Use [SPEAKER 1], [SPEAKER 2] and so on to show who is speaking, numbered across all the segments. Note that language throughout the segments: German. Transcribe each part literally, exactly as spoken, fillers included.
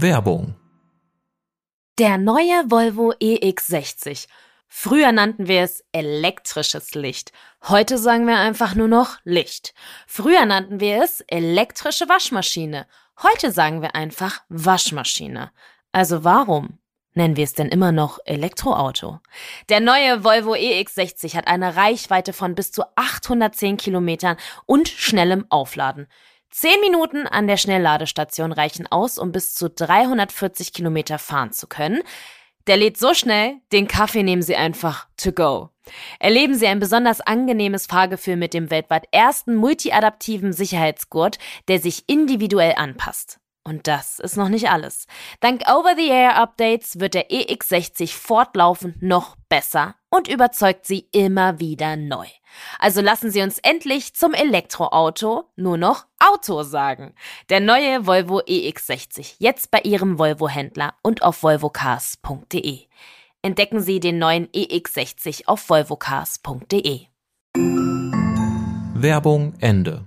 [SPEAKER 1] Werbung.
[SPEAKER 2] Der neue Volvo E X sechzig. Früher nannten wir es elektrisches Licht. Heute sagen wir einfach nur noch Licht. Früher nannten wir es elektrische Waschmaschine. Heute sagen wir einfach Waschmaschine. Also warum nennen wir es denn immer noch Elektroauto? Der neue Volvo E X sechzig hat eine Reichweite von bis zu achthundertzehn Kilometern und schnellem Aufladen. Zehn Minuten an der Schnellladestation reichen aus, um bis zu dreihundertvierzig Kilometer fahren zu können. Der lädt so schnell, den Kaffee nehmen Sie einfach to go. Erleben Sie ein besonders angenehmes Fahrgefühl mit dem weltweit ersten multiadaptiven Sicherheitsgurt, der sich individuell anpasst. Und das ist noch nicht alles. Dank Over-the-Air-Updates wird der E X sechzig fortlaufend noch besser und überzeugt Sie immer wieder neu. Also lassen Sie uns endlich zum Elektroauto nur noch Auto sagen. Der neue Volvo E X sechzig, jetzt bei Ihrem Volvo-Händler und auf volvo cars punkt de. Entdecken Sie den neuen E X sechzig auf volvo cars punkt de.
[SPEAKER 1] Werbung Ende.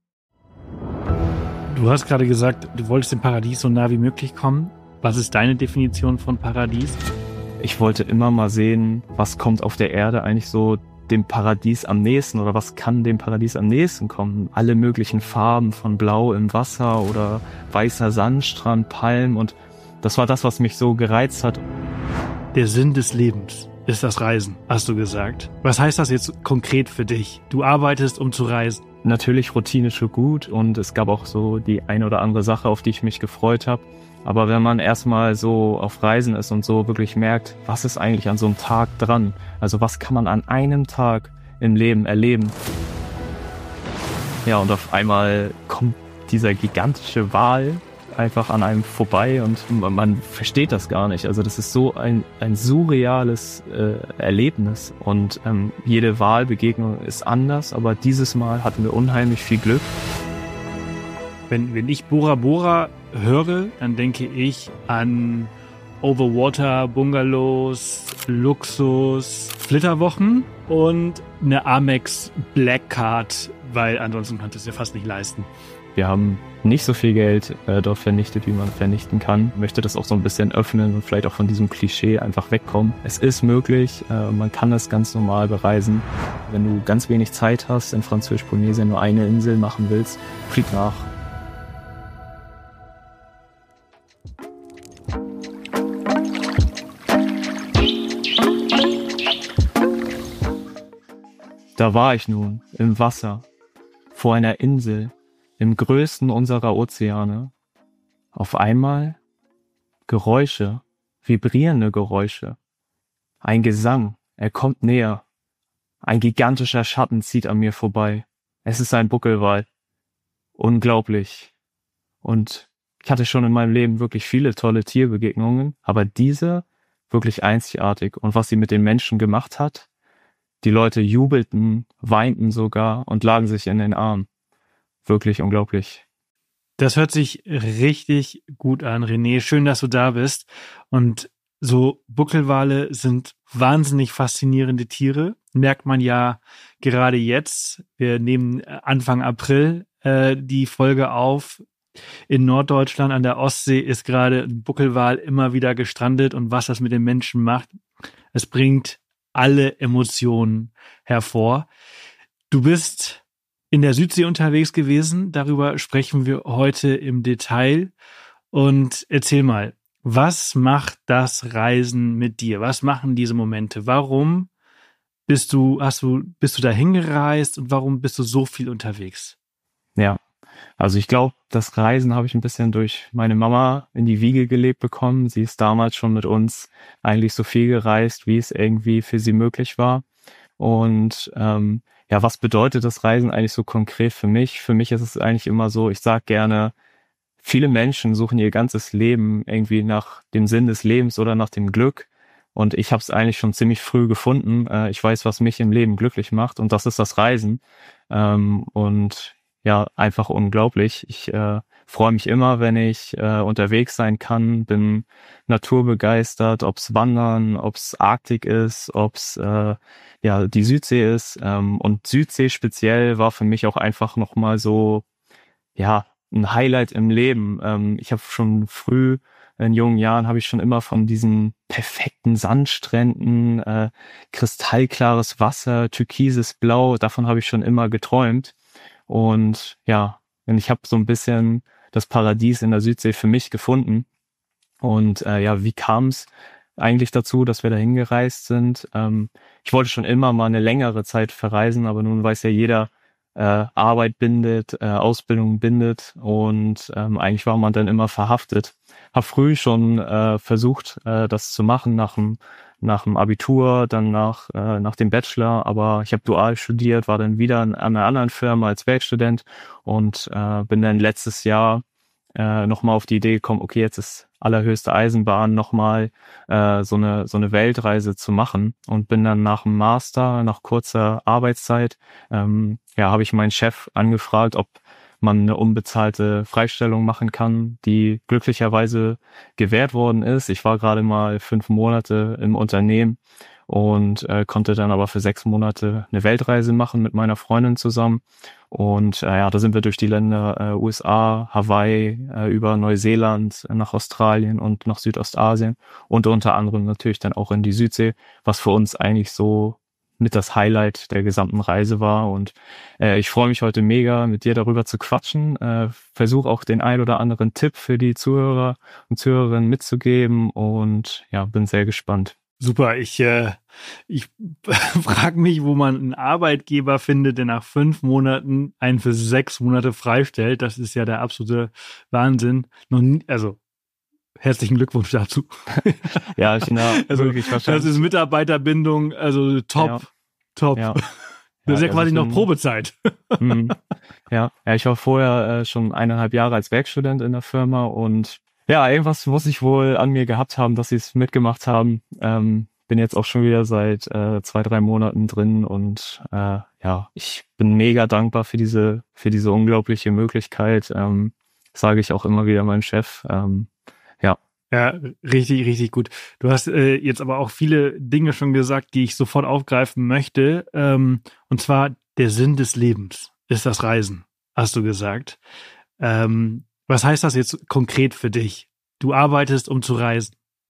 [SPEAKER 3] Du hast gerade gesagt, du wolltest dem Paradies so nah wie möglich kommen. Was ist deine Definition von Paradies?
[SPEAKER 4] Ich wollte immer mal sehen, was kommt auf der Erde eigentlich so dem Paradies am nächsten oder was kann dem Paradies am nächsten kommen. Alle möglichen Farben von Blau im Wasser oder weißer Sandstrand, Palmen, und das war das, was mich so gereizt hat.
[SPEAKER 3] Der Sinn des Lebens ist das Reisen, hast du gesagt. Was heißt das jetzt konkret für dich? Du arbeitest, um zu reisen.
[SPEAKER 4] Natürlich Routine schon gut und es gab auch so die eine oder andere Sache, auf die ich mich gefreut habe. Aber wenn man erstmal so auf Reisen ist und so wirklich merkt, was ist eigentlich an so einem Tag dran? Also was kann man an einem Tag im Leben erleben? Ja, und auf einmal kommt dieser gigantische Wal einfach an einem vorbei und man versteht das gar nicht. Also das ist so ein, ein surreales äh, Erlebnis und ähm, jede Walbegegnung ist anders, aber dieses Mal hatten wir unheimlich viel Glück.
[SPEAKER 3] Wenn, wenn ich Bora Bora höre, dann denke ich an Overwater, Bungalows, Luxus, Flitterwochen und eine Amex Black Card, weil ansonsten könnte es ja fast nicht leisten.
[SPEAKER 4] Wir haben nicht so viel Geld äh, dort vernichtet, wie man vernichten kann. Ich möchte das auch so ein bisschen öffnen und vielleicht auch von diesem Klischee einfach wegkommen. Es ist möglich, äh, man kann das ganz normal bereisen. Wenn du ganz wenig Zeit hast, in Französisch-Polynesien nur eine Insel machen willst, flieg nach. Da war ich nun im Wasser, vor einer Insel, im größten unserer Ozeane. Auf einmal Geräusche, vibrierende Geräusche. Ein Gesang, er kommt näher. Ein gigantischer Schatten zieht an mir vorbei. Es ist ein Buckelwal. Unglaublich. Und ich hatte schon in meinem Leben wirklich viele tolle Tierbegegnungen, aber diese wirklich einzigartig. Und was sie mit den Menschen gemacht hat, die Leute jubelten, weinten sogar und lagen sich in den Armen. Wirklich unglaublich.
[SPEAKER 3] Das hört sich richtig gut an, René. Schön, dass du da bist. Und so Buckelwale sind wahnsinnig faszinierende Tiere. Merkt man ja gerade jetzt. Wir nehmen Anfang April äh, die Folge auf. In Norddeutschland an der Ostsee ist gerade ein Buckelwal immer wieder gestrandet. Und was das mit den Menschen macht, es bringt alle Emotionen hervor. Du bist in der Südsee unterwegs gewesen. Darüber sprechen wir heute im Detail. Und erzähl mal, was macht das Reisen mit dir? Was machen diese Momente? Warum bist du, hast du, bist du dahin gereist und warum bist du so viel unterwegs?
[SPEAKER 4] Ja, also ich glaube, das Reisen habe ich ein bisschen durch meine Mama in die Wiege gelegt bekommen. Sie ist damals schon mit uns eigentlich so viel gereist, wie es irgendwie für sie möglich war. Und ähm, ja, was bedeutet das Reisen eigentlich so konkret für mich? Für mich ist es eigentlich immer so, ich sage gerne, viele Menschen suchen ihr ganzes Leben irgendwie nach dem Sinn des Lebens oder nach dem Glück. Und ich habe es eigentlich schon ziemlich früh gefunden. Äh, ich weiß, was mich im Leben glücklich macht und das ist das Reisen. Ähm, und ja, einfach unglaublich. Ich äh, freue mich immer, wenn ich äh, unterwegs sein kann, bin naturbegeistert, ob's Wandern, ob's Arktik ist, ob's äh, ja die Südsee ist. Ähm, und Südsee speziell war für mich auch einfach nochmal so, ja, ein Highlight im Leben. Ähm, ich habe schon früh, in jungen Jahren, habe ich schon immer von diesen perfekten Sandstränden, äh, kristallklares Wasser, türkises Blau, davon habe ich schon immer geträumt. Und ja, und ich habe so ein bisschen das Paradies in der Südsee für mich gefunden. Und äh, ja, wie kam es eigentlich dazu, dass wir da hingereist sind? Ähm, ich wollte schon immer mal eine längere Zeit verreisen, aber nun weiß ja jeder, äh, Arbeit bindet, äh, Ausbildung bindet und ähm, eigentlich war man dann immer verhaftet. Hab früh schon äh, versucht, äh, das zu machen nach dem nach dem Abitur, dann nach äh, nach dem Bachelor, aber ich habe dual studiert, war dann wieder an einer anderen Firma als Werkstudent und äh, bin dann letztes Jahr äh, nochmal auf die Idee gekommen, okay, jetzt ist allerhöchste Eisenbahn, nochmal äh, so eine so eine Weltreise zu machen und bin dann nach dem Master, nach kurzer Arbeitszeit, ähm, ja, habe ich meinen Chef angefragt, ob man eine unbezahlte Freistellung machen kann, die glücklicherweise gewährt worden ist. Ich war gerade mal fünf Monate im Unternehmen und äh, konnte dann aber für sechs Monate eine Weltreise machen mit meiner Freundin zusammen. Und äh, ja, da sind wir durch die Länder äh, U S A, Hawaii, äh, über Neuseeland, äh, nach Australien und nach Südostasien und unter anderem natürlich dann auch in die Südsee, was für uns eigentlich so mit das Highlight der gesamten Reise war. Und äh, ich freue mich heute mega, mit dir darüber zu quatschen. Äh, Versuche auch den ein oder anderen Tipp für die Zuhörer und Zuhörerinnen mitzugeben und ja, bin sehr gespannt.
[SPEAKER 3] Super, ich, äh, ich frage mich, wo man einen Arbeitgeber findet, der nach fünf Monaten einen für sechs Monate freistellt. Das ist ja der absolute Wahnsinn. Noch nie, also herzlichen Glückwunsch dazu.
[SPEAKER 4] Ja, ich na,
[SPEAKER 3] also,
[SPEAKER 4] wirklich wahrscheinlich.
[SPEAKER 3] Das ist Mitarbeiterbindung, also top,
[SPEAKER 4] ja.
[SPEAKER 3] top.
[SPEAKER 4] Ja.
[SPEAKER 3] Das ist ja,
[SPEAKER 4] ja
[SPEAKER 3] quasi
[SPEAKER 4] also
[SPEAKER 3] noch Probezeit.
[SPEAKER 4] Mhm. Ja. ja, ich war vorher äh, schon eineinhalb Jahre als Werkstudent in der Firma und ja, irgendwas muss ich wohl an mir gehabt haben, dass sie es mitgemacht haben. Ähm, bin jetzt auch schon wieder seit äh, zwei, drei Monaten drin und äh, ja, ich bin mega dankbar für diese für diese unglaubliche Möglichkeit. Ähm, sage ich auch immer wieder meinem Chef. Ähm, ja.
[SPEAKER 3] Ja, richtig, richtig gut. Du hast äh, jetzt aber auch viele Dinge schon gesagt, die ich sofort aufgreifen möchte. Ähm, und zwar der Sinn des Lebens ist das Reisen, hast du gesagt. Ähm, was heißt das jetzt konkret für dich? Du arbeitest, um zu reisen.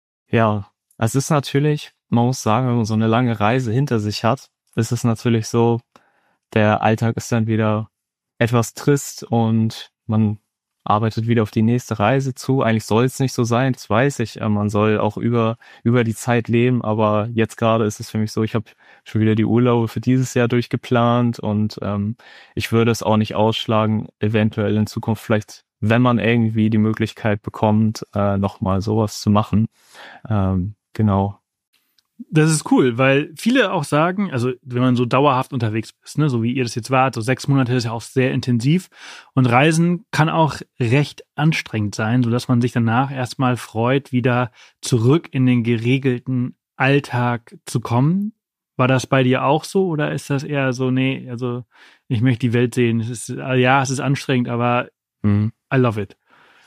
[SPEAKER 4] Ja, es ist natürlich, man muss sagen, wenn man so eine lange Reise hinter sich hat, ist es natürlich so, der Alltag ist dann wieder etwas trist und man arbeitet wieder auf die nächste Reise zu. Eigentlich soll es nicht so sein, das weiß ich. Man soll auch über über die Zeit leben, aber jetzt gerade ist es für mich so, ich habe schon wieder die Urlaube für dieses Jahr durchgeplant und ähm, ich würde es auch nicht ausschlagen, eventuell in Zukunft vielleicht, wenn man irgendwie die Möglichkeit bekommt, äh, nochmal sowas zu machen. Ähm, genau.
[SPEAKER 3] Das ist cool, weil viele auch sagen, also wenn man so dauerhaft unterwegs ist, ne, so wie ihr das jetzt wart, so sechs Monate ist ja auch sehr intensiv und Reisen kann auch recht anstrengend sein, sodass man sich danach erstmal freut, wieder zurück in den geregelten Alltag zu kommen. War das bei dir auch so oder ist das eher so, nee, also ich möchte die Welt sehen, es ist, ja, es ist anstrengend, aber mhm. I love it.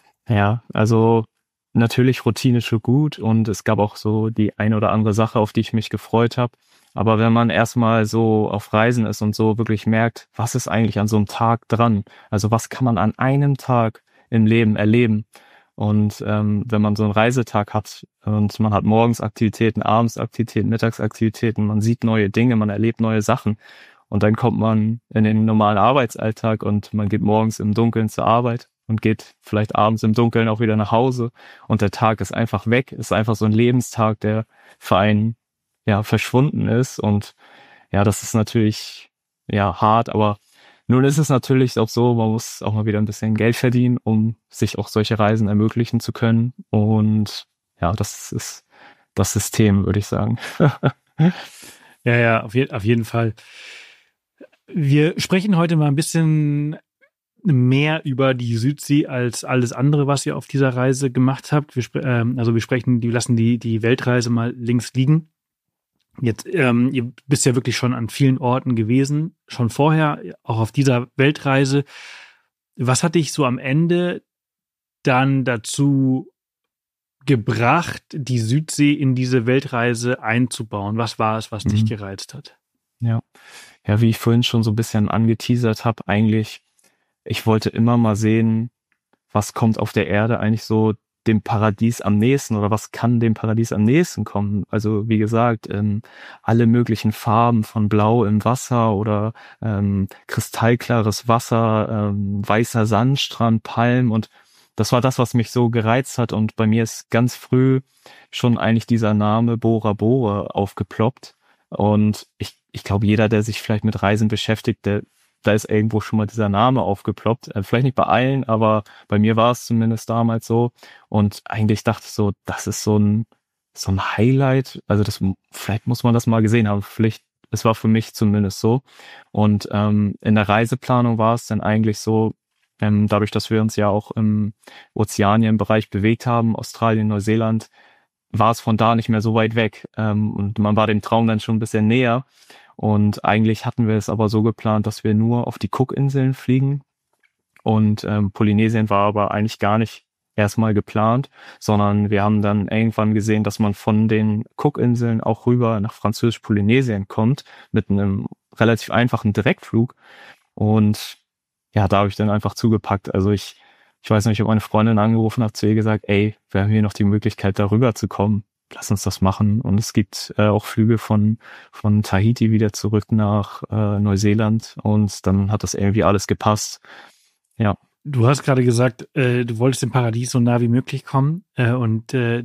[SPEAKER 4] Ja, also natürlich Routine schon gut und es gab auch so die ein oder andere Sache, auf die ich mich gefreut habe. Aber wenn man erstmal so auf Reisen ist und so wirklich merkt, was ist eigentlich an so einem Tag dran? Also was kann man an einem Tag im Leben erleben? Und ähm, wenn man so einen Reisetag hat und man hat morgens Aktivitäten, abends Aktivitäten, Mittagsaktivitäten, man sieht neue Dinge, man erlebt neue Sachen und dann kommt man in den normalen Arbeitsalltag und man geht morgens im Dunkeln zur Arbeit und geht vielleicht abends im Dunkeln auch wieder nach Hause und der Tag ist einfach weg, ist einfach so ein Lebenstag, der für einen ja verschwunden ist und ja, das ist natürlich ja hart, aber nun ist es natürlich auch so, man muss auch mal wieder ein bisschen Geld verdienen, um sich auch solche Reisen ermöglichen zu können und ja, das ist das System, würde ich sagen.
[SPEAKER 3] Ja, ja, auf, je- auf jeden Fall. Wir sprechen heute mal ein bisschen mehr über die Südsee als alles andere, was ihr auf dieser Reise gemacht habt. Wir, spre- ähm, also wir sprechen, die lassen die, die Weltreise mal links liegen. Jetzt, ähm, ihr bist ja wirklich schon an vielen Orten gewesen, schon vorher, auch auf dieser Weltreise. Was hat dich so am Ende dann dazu gebracht, die Südsee in diese Weltreise einzubauen? Was war es, was
[SPEAKER 4] Mhm.
[SPEAKER 3] dich gereizt hat?
[SPEAKER 4] Ja. Ja, wie ich vorhin schon so ein bisschen angeteasert habe, eigentlich, ich wollte immer mal sehen, was kommt auf der Erde eigentlich so dem Paradies am nächsten oder was kann dem Paradies am nächsten kommen. Also wie gesagt, ähm, alle möglichen Farben von Blau im Wasser oder ähm, kristallklares Wasser, ähm, weißer Sandstrand, Palmen, und das war das, was mich so gereizt hat, und bei mir ist ganz früh schon eigentlich dieser Name Bora Bora aufgeploppt, und ich, ich glaube, jeder, der sich vielleicht mit Reisen beschäftigt, der da ist irgendwo schon mal dieser Name aufgeploppt. Äh, vielleicht nicht bei allen, aber bei mir war es zumindest damals so. Und eigentlich dachte ich so, das ist so ein, so ein Highlight. Also das, vielleicht muss man das mal gesehen haben. Vielleicht, es war für mich zumindest so. Und ähm, in der Reiseplanung war es dann eigentlich so, ähm, dadurch, dass wir uns ja auch im Ozeanienbereich bewegt haben, Australien, Neuseeland, war es von da nicht mehr so weit weg. Ähm, und man war dem Traum dann schon ein bisschen näher. Und eigentlich hatten wir es aber so geplant, dass wir nur auf die Cookinseln fliegen. Und ähm, Polynesien war aber eigentlich gar nicht erstmal geplant, sondern wir haben dann irgendwann gesehen, dass man von den Cookinseln auch rüber nach Französisch-Polynesien kommt, mit einem relativ einfachen Direktflug. Und ja, da habe ich dann einfach zugepackt. Also ich, ich weiß nicht, ich habe meine Freundin angerufen, habe zu ihr gesagt, ey, wir haben hier noch die Möglichkeit, da rüber zu kommen. Lass uns das machen. Und es gibt äh, auch Flüge von von Tahiti wieder zurück nach äh, Neuseeland, und dann hat das irgendwie alles gepasst. Ja.
[SPEAKER 3] Du hast gerade gesagt, äh, du wolltest dem Paradies so nah wie möglich kommen. Äh, und äh,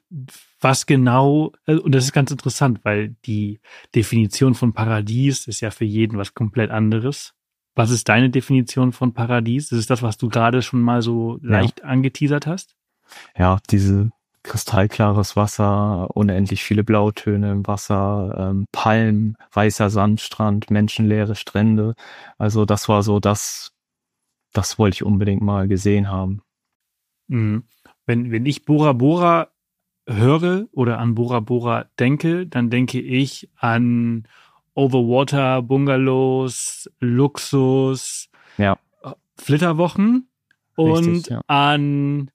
[SPEAKER 3] was genau, äh, und das ist ganz interessant, weil die Definition von Paradies ist ja für jeden was komplett anderes. Was ist deine Definition von Paradies? Das ist das, was du gerade schon mal so leicht ja. angeteasert hast?
[SPEAKER 4] Ja, diese kristallklares Wasser, unendlich viele Blautöne im Wasser, ähm, Palmen, weißer Sandstrand, menschenleere Strände. Also das war so das, das wollte ich unbedingt mal gesehen haben.
[SPEAKER 3] Mhm. Wenn, wenn ich Bora Bora höre oder an Bora Bora denke, dann denke ich an Overwater, Bungalows, Luxus,
[SPEAKER 4] ja.
[SPEAKER 3] Flitterwochen und
[SPEAKER 4] Richtig, ja.
[SPEAKER 3] an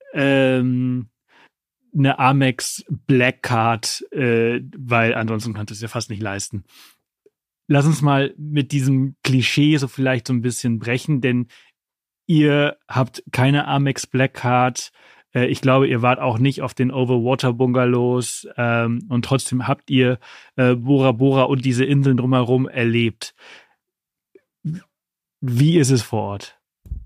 [SPEAKER 3] ähm, eine Amex Black Card, äh, weil ansonsten kannst du es ja fast nicht leisten. Lass uns mal mit diesem Klischee so vielleicht so ein bisschen brechen, denn ihr habt keine Amex Black Card. Äh, ich glaube, ihr wart auch nicht auf den Overwater Bungalows ähm, und trotzdem habt ihr äh, Bora Bora und diese Inseln drumherum erlebt. Wie ist es vor Ort?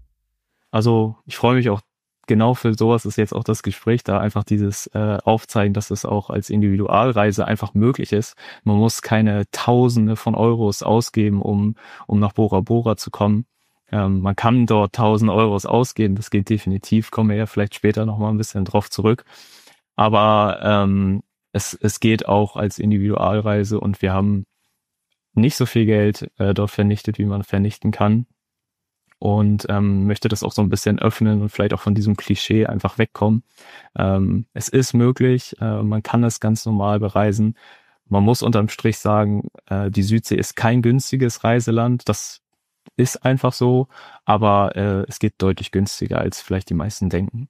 [SPEAKER 4] Also ich freue mich auch, genau für sowas ist jetzt auch das Gespräch da, einfach dieses äh, Aufzeigen, dass es auch als Individualreise einfach möglich ist. Man muss keine Tausende von Euros ausgeben, um um nach Bora Bora zu kommen. Ähm, man kann dort tausend Euros ausgeben, das geht definitiv, kommen wir ja vielleicht später nochmal ein bisschen drauf zurück. Aber ähm, es, es geht auch als Individualreise, und wir haben nicht so viel Geld äh, dort vernichtet, wie man vernichten kann. Und ähm, möchte das auch so ein bisschen öffnen und vielleicht auch von diesem Klischee einfach wegkommen. Ähm, es ist möglich, äh, man kann es ganz normal bereisen. Man muss unterm Strich sagen, äh, die Südsee ist kein günstiges Reiseland. Das ist einfach so, aber äh, es geht deutlich günstiger, als vielleicht die meisten denken.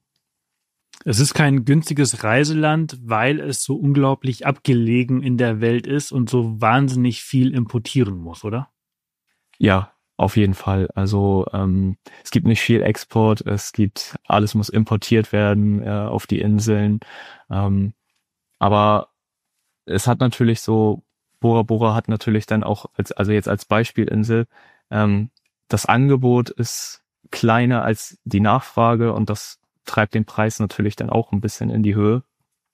[SPEAKER 3] Es ist kein günstiges Reiseland, weil es so unglaublich abgelegen in der Welt ist und so wahnsinnig viel importieren muss, oder?
[SPEAKER 4] Ja, auf jeden Fall. Also ähm, es gibt nicht viel Export, es gibt, alles muss importiert werden äh, auf die Inseln. Ähm, aber es hat natürlich so, Bora Bora hat natürlich dann auch, als, also jetzt als Beispielinsel, ähm, das Angebot ist kleiner als die Nachfrage, und das treibt den Preis natürlich dann auch ein bisschen in die Höhe.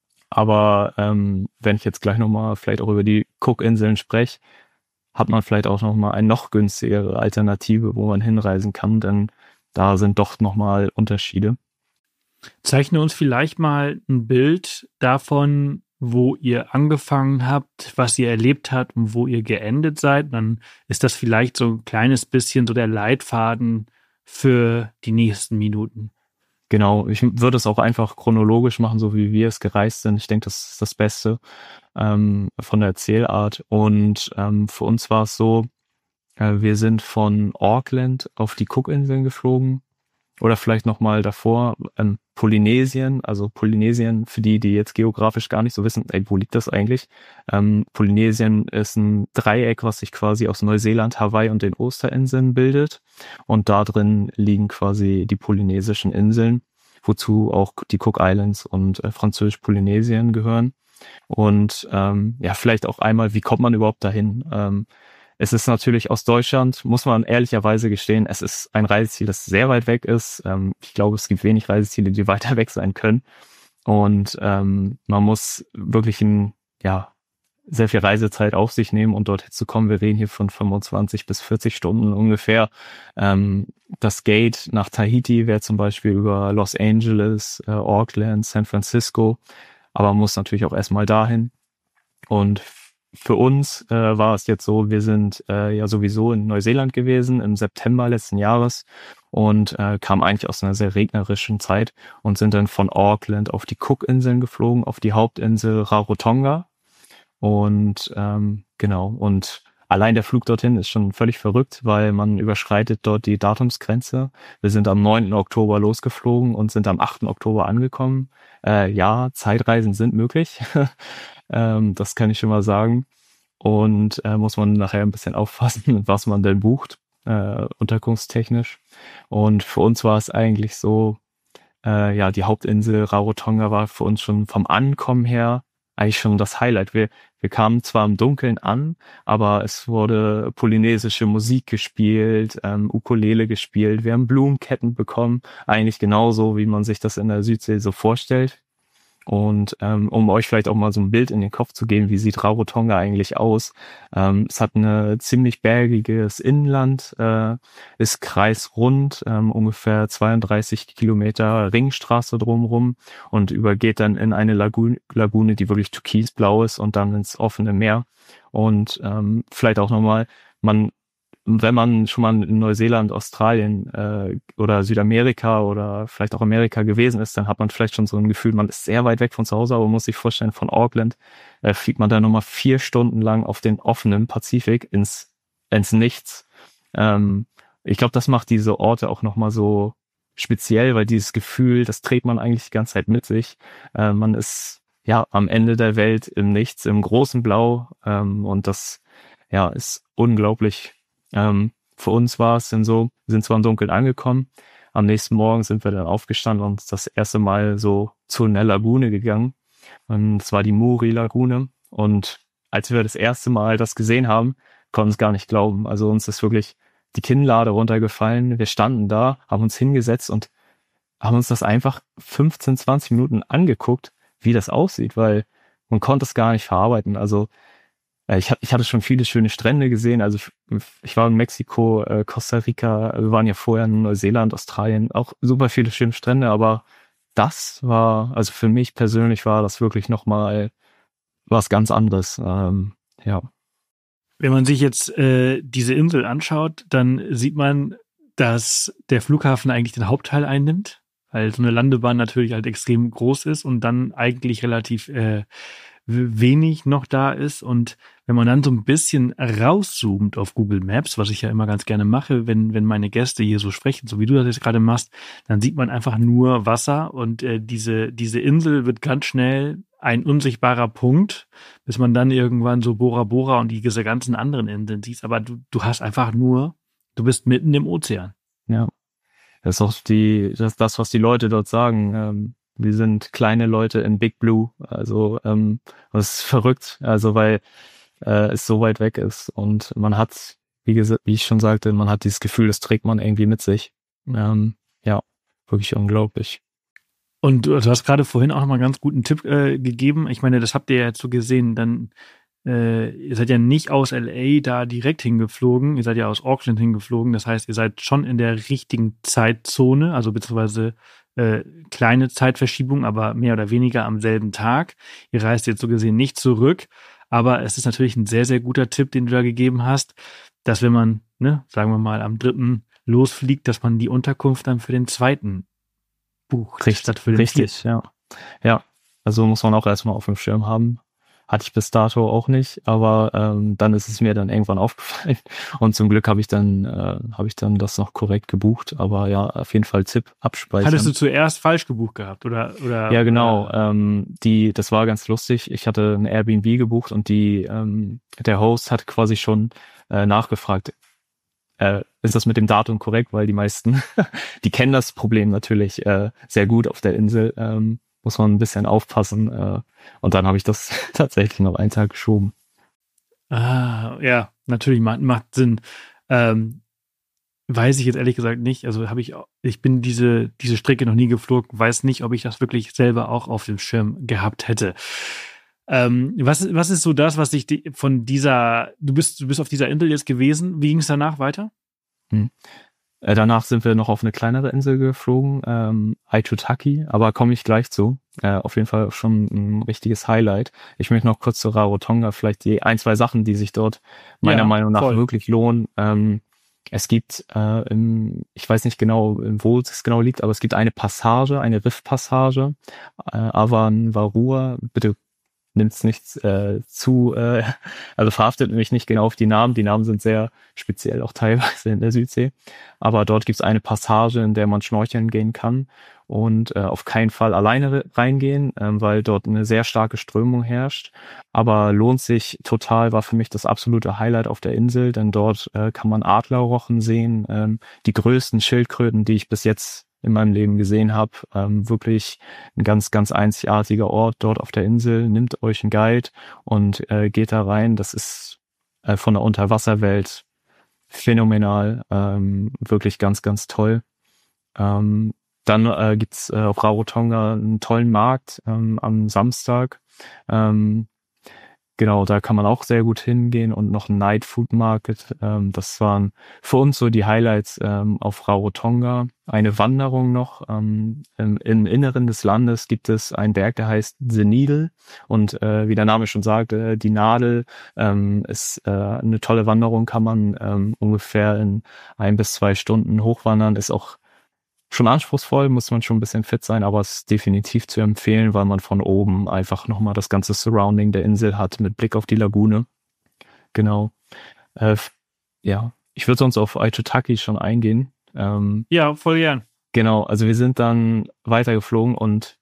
[SPEAKER 4] Aber ähm, wenn ich jetzt gleich nochmal vielleicht auch über die Cookinseln spreche, hat man vielleicht auch nochmal eine noch günstigere Alternative, wo man hinreisen kann, denn da sind doch nochmal Unterschiede.
[SPEAKER 3] Zeichne uns vielleicht mal ein Bild davon, wo ihr angefangen habt, was ihr erlebt habt und wo ihr geendet seid. Dann ist das vielleicht so ein kleines bisschen so der Leitfaden für die nächsten Minuten.
[SPEAKER 4] Genau, ich würde es auch einfach chronologisch machen, so wie wir es gereist sind. Ich denke, das ist das Beste ähm, von der Erzählart. Und ähm, für uns war es so, äh, wir sind von Auckland auf die Cookinseln geflogen, Oder vielleicht nochmal davor, ähm, Polynesien, also Polynesien, für die, die jetzt geografisch gar nicht so wissen, ey, wo liegt das eigentlich? Ähm, Polynesien ist ein Dreieck, was sich quasi aus Neuseeland, Hawaii und den Osterinseln bildet. Und da drin liegen quasi die polynesischen Inseln, wozu auch die Cook Islands und äh, Französisch-Polynesien gehören. Und ähm, ja, vielleicht auch einmal, wie kommt man überhaupt dahin? Ähm, Es ist natürlich aus Deutschland, muss man ehrlicherweise gestehen, es ist ein Reiseziel, das sehr weit weg ist. Ähm, ich glaube, es gibt wenig Reiseziele, die weiter weg sein können. Und ähm, man muss wirklich ein, ja, sehr viel Reisezeit auf sich nehmen, um dort zu kommen. Wir reden hier von fünfundzwanzig bis vierzig Stunden ungefähr. Ähm, das Gate nach Tahiti wäre zum Beispiel über Los Angeles, äh, Auckland, San Francisco. Aber man muss natürlich auch erstmal dahin. Und für uns äh, war es jetzt so, wir sind äh, ja sowieso in Neuseeland gewesen im September letzten Jahres und äh, kamen eigentlich aus einer sehr regnerischen Zeit und sind dann von Auckland auf die Cook-Inseln geflogen, auf die Hauptinsel Rarotonga. Und ähm, genau, und allein der Flug dorthin ist schon völlig verrückt, weil man überschreitet dort die Datumsgrenze. Wir sind am neunten Oktober losgeflogen und sind am achten Oktober angekommen. Äh, ja, Zeitreisen sind möglich. ähm, das kann ich schon mal sagen. Und äh, muss man nachher ein bisschen aufpassen, was man denn bucht, äh, unterkunftstechnisch. Und für uns war es eigentlich so, äh, ja, die Hauptinsel Rarotonga war für uns schon vom Ankommen her eigentlich schon das Highlight. Wir, wir kamen zwar im Dunkeln an, aber es wurde polynesische Musik gespielt, ähm, Ukulele gespielt, wir haben Blumenketten bekommen, eigentlich genauso, wie man sich das in der Südsee so vorstellt. Und ähm, um euch vielleicht auch mal so ein Bild in den Kopf zu geben, wie sieht Rarotonga eigentlich aus? Ähm, es hat ein ziemlich bergiges Inland, äh, ist kreisrund, ähm, ungefähr zweiunddreißig Kilometer Ringstraße drumherum und übergeht dann in eine Lagune, Lagune, die wirklich türkisblau ist und dann ins offene Meer. Und ähm, vielleicht auch nochmal, man wenn man schon mal in Neuseeland, Australien äh, oder Südamerika oder vielleicht auch Amerika gewesen ist, dann hat man vielleicht schon so ein Gefühl, man ist sehr weit weg von zu Hause, aber man muss sich vorstellen, von Auckland äh, fliegt man dann nochmal vier Stunden lang auf den offenen Pazifik ins, ins Nichts. Ähm, ich glaube, das macht diese Orte auch nochmal so speziell, weil dieses Gefühl, das trägt man eigentlich die ganze Zeit mit sich. Äh, man ist ja am Ende der Welt im Nichts, im großen Blau ähm, und das ja ist unglaublich. Ähm, für uns war es dann so, wir sind zwar im Dunkeln angekommen, am nächsten Morgen sind wir dann aufgestanden und das erste Mal so zu einer Lagune gegangen. Und es war die Muri-Lagune. Und als wir das erste Mal das gesehen haben, konnten wir es gar nicht glauben. Also uns ist wirklich die Kinnlade runtergefallen. Wir standen da, haben uns hingesetzt und haben uns das einfach fünfzehn, zwanzig Minuten angeguckt, wie das aussieht, weil man konnte es gar nicht verarbeiten. Also Ich, ich hatte schon viele schöne Strände gesehen. Also ich, ich war in Mexiko, äh, Costa Rica, wir waren ja vorher in Neuseeland, Australien, auch super viele schöne Strände, aber das war, also für mich persönlich war das wirklich nochmal was ganz anderes. Ähm, ja.
[SPEAKER 3] Wenn man sich jetzt äh, diese Insel anschaut, dann sieht man, dass der Flughafen eigentlich den Hauptteil einnimmt, weil so eine Landebahn natürlich halt extrem groß ist und dann eigentlich relativ äh, wenig noch da ist. Und wenn man dann so ein bisschen rauszoomt auf Google Maps, was ich ja immer ganz gerne mache, wenn wenn meine Gäste hier so sprechen, so wie du das jetzt gerade machst, dann sieht man einfach nur Wasser und äh, diese diese Insel wird ganz schnell ein unsichtbarer Punkt, bis man dann irgendwann so Bora Bora und diese ganzen anderen Inseln sieht. Aber du du hast einfach nur, du bist mitten im Ozean.
[SPEAKER 4] Ja, das ist auch die das, das was die Leute dort sagen. Ähm Wir sind kleine Leute in Big Blue, also ähm, das ist verrückt, also weil äh, es so weit weg ist und man hat, wie gesagt, wie ich schon sagte, man hat dieses Gefühl, das trägt man irgendwie mit sich. Ähm, ja, wirklich unglaublich.
[SPEAKER 3] Und du, du hast gerade vorhin auch noch mal einen ganz guten Tipp äh, gegeben. Ich meine, das habt ihr ja jetzt so gesehen, dann äh, ihr seid ja nicht aus L A da direkt hingeflogen, ihr seid ja aus Auckland hingeflogen, das heißt, ihr seid schon in der richtigen Zeitzone, also beziehungsweise Äh, kleine Zeitverschiebung, aber mehr oder weniger am selben Tag. Ihr reist jetzt so gesehen nicht zurück, aber es ist natürlich ein sehr, sehr guter Tipp, den du da gegeben hast, dass wenn man, ne, sagen wir mal, am dritten losfliegt, dass man die Unterkunft dann für den zweiten bucht.
[SPEAKER 4] Richtig,
[SPEAKER 3] statt für den
[SPEAKER 4] richtig,
[SPEAKER 3] vierten.
[SPEAKER 4] ja. Ja, also muss man auch erstmal auf dem Schirm haben. Hatte ich bis dato auch nicht, aber ähm, dann ist es mir dann irgendwann aufgefallen und zum Glück habe ich dann äh, habe ich dann das noch korrekt gebucht. Aber ja, auf jeden Fall Tipp abspeichern.
[SPEAKER 3] Hattest du zuerst falsch gebucht gehabt oder oder?
[SPEAKER 4] Ja, genau.
[SPEAKER 3] Oder?
[SPEAKER 4] Ähm, die, das war ganz lustig. Ich hatte ein Airbnb gebucht und die ähm, der Host hat quasi schon äh, nachgefragt. Äh, ist das mit dem Datum korrekt? Weil die meisten, die kennen das Problem natürlich äh, sehr gut auf der Insel. Ähm, muss man ein bisschen aufpassen. Äh, und dann habe ich das tatsächlich noch einen Tag geschoben.
[SPEAKER 3] Ah, ja, natürlich macht, macht Sinn. Ähm, weiß ich jetzt ehrlich gesagt nicht. Also habe ich, ich bin diese, diese Strecke noch nie geflogen, weiß nicht, ob ich das wirklich selber auch auf dem Schirm gehabt hätte. Ähm, was, was ist so das, was dich die, von dieser, du bist, du bist auf dieser Insel jetzt gewesen. Wie ging es danach weiter?
[SPEAKER 4] Hm. Äh, danach sind wir noch auf eine kleinere Insel geflogen, ähm, Aitutaki, aber komme ich gleich zu. Äh, auf jeden Fall schon ein richtiges Highlight. Ich möchte noch kurz zu Rarotonga, vielleicht die ein, zwei Sachen, die sich dort meiner
[SPEAKER 3] Ja,
[SPEAKER 4] Meinung nach
[SPEAKER 3] voll.
[SPEAKER 4] wirklich lohnen. Ähm, es gibt, äh, im, ich weiß nicht genau, wo es genau liegt, aber es gibt eine Passage, eine Riffpassage, äh, Avan Varua, bitte nimmt's nicht äh, zu, äh, also verhaftet mich nicht genau auf die Namen. Die Namen sind sehr speziell auch teilweise in der Südsee. Aber dort gibt's eine Passage, in der man schnorcheln gehen kann und äh, auf keinen Fall alleine reingehen, ähm, weil dort eine sehr starke Strömung herrscht. Aber lohnt sich total, war für mich das absolute Highlight auf der Insel, denn dort äh, kann man Adlerrochen sehen, ähm, die größten Schildkröten, die ich bis jetzt in meinem Leben gesehen habe. Ähm, wirklich ein ganz, ganz einzigartiger Ort dort auf der Insel. Nimmt euch einen Guide und äh, geht da rein. Das ist äh, von der Unterwasserwelt phänomenal. Ähm, wirklich ganz, ganz toll. Ähm, dann äh, gibt's äh, auf Rarotonga einen tollen Markt ähm, am Samstag. Ähm, Genau, da kann man auch sehr gut hingehen und noch ein Night Food Market. Ähm, das waren für uns so die Highlights ähm, auf Rarotonga. Eine Wanderung noch. Ähm, im, Im Inneren des Landes gibt es einen Berg, der heißt The Needle. Und äh, wie der Name schon sagt, äh, die Nadel ähm, ist äh, eine tolle Wanderung, kann man ähm, ungefähr in ein bis zwei Stunden hochwandern. Ist auch schon anspruchsvoll, muss man schon ein bisschen fit sein, aber es ist definitiv zu empfehlen, weil man von oben einfach nochmal das ganze Surrounding der Insel hat mit Blick auf die Lagune. Genau. Äh, ja, ich würde sonst auf Aitutaki schon eingehen. Ähm,
[SPEAKER 3] Ja, voll gern.
[SPEAKER 4] genau, also wir sind dann weitergeflogen und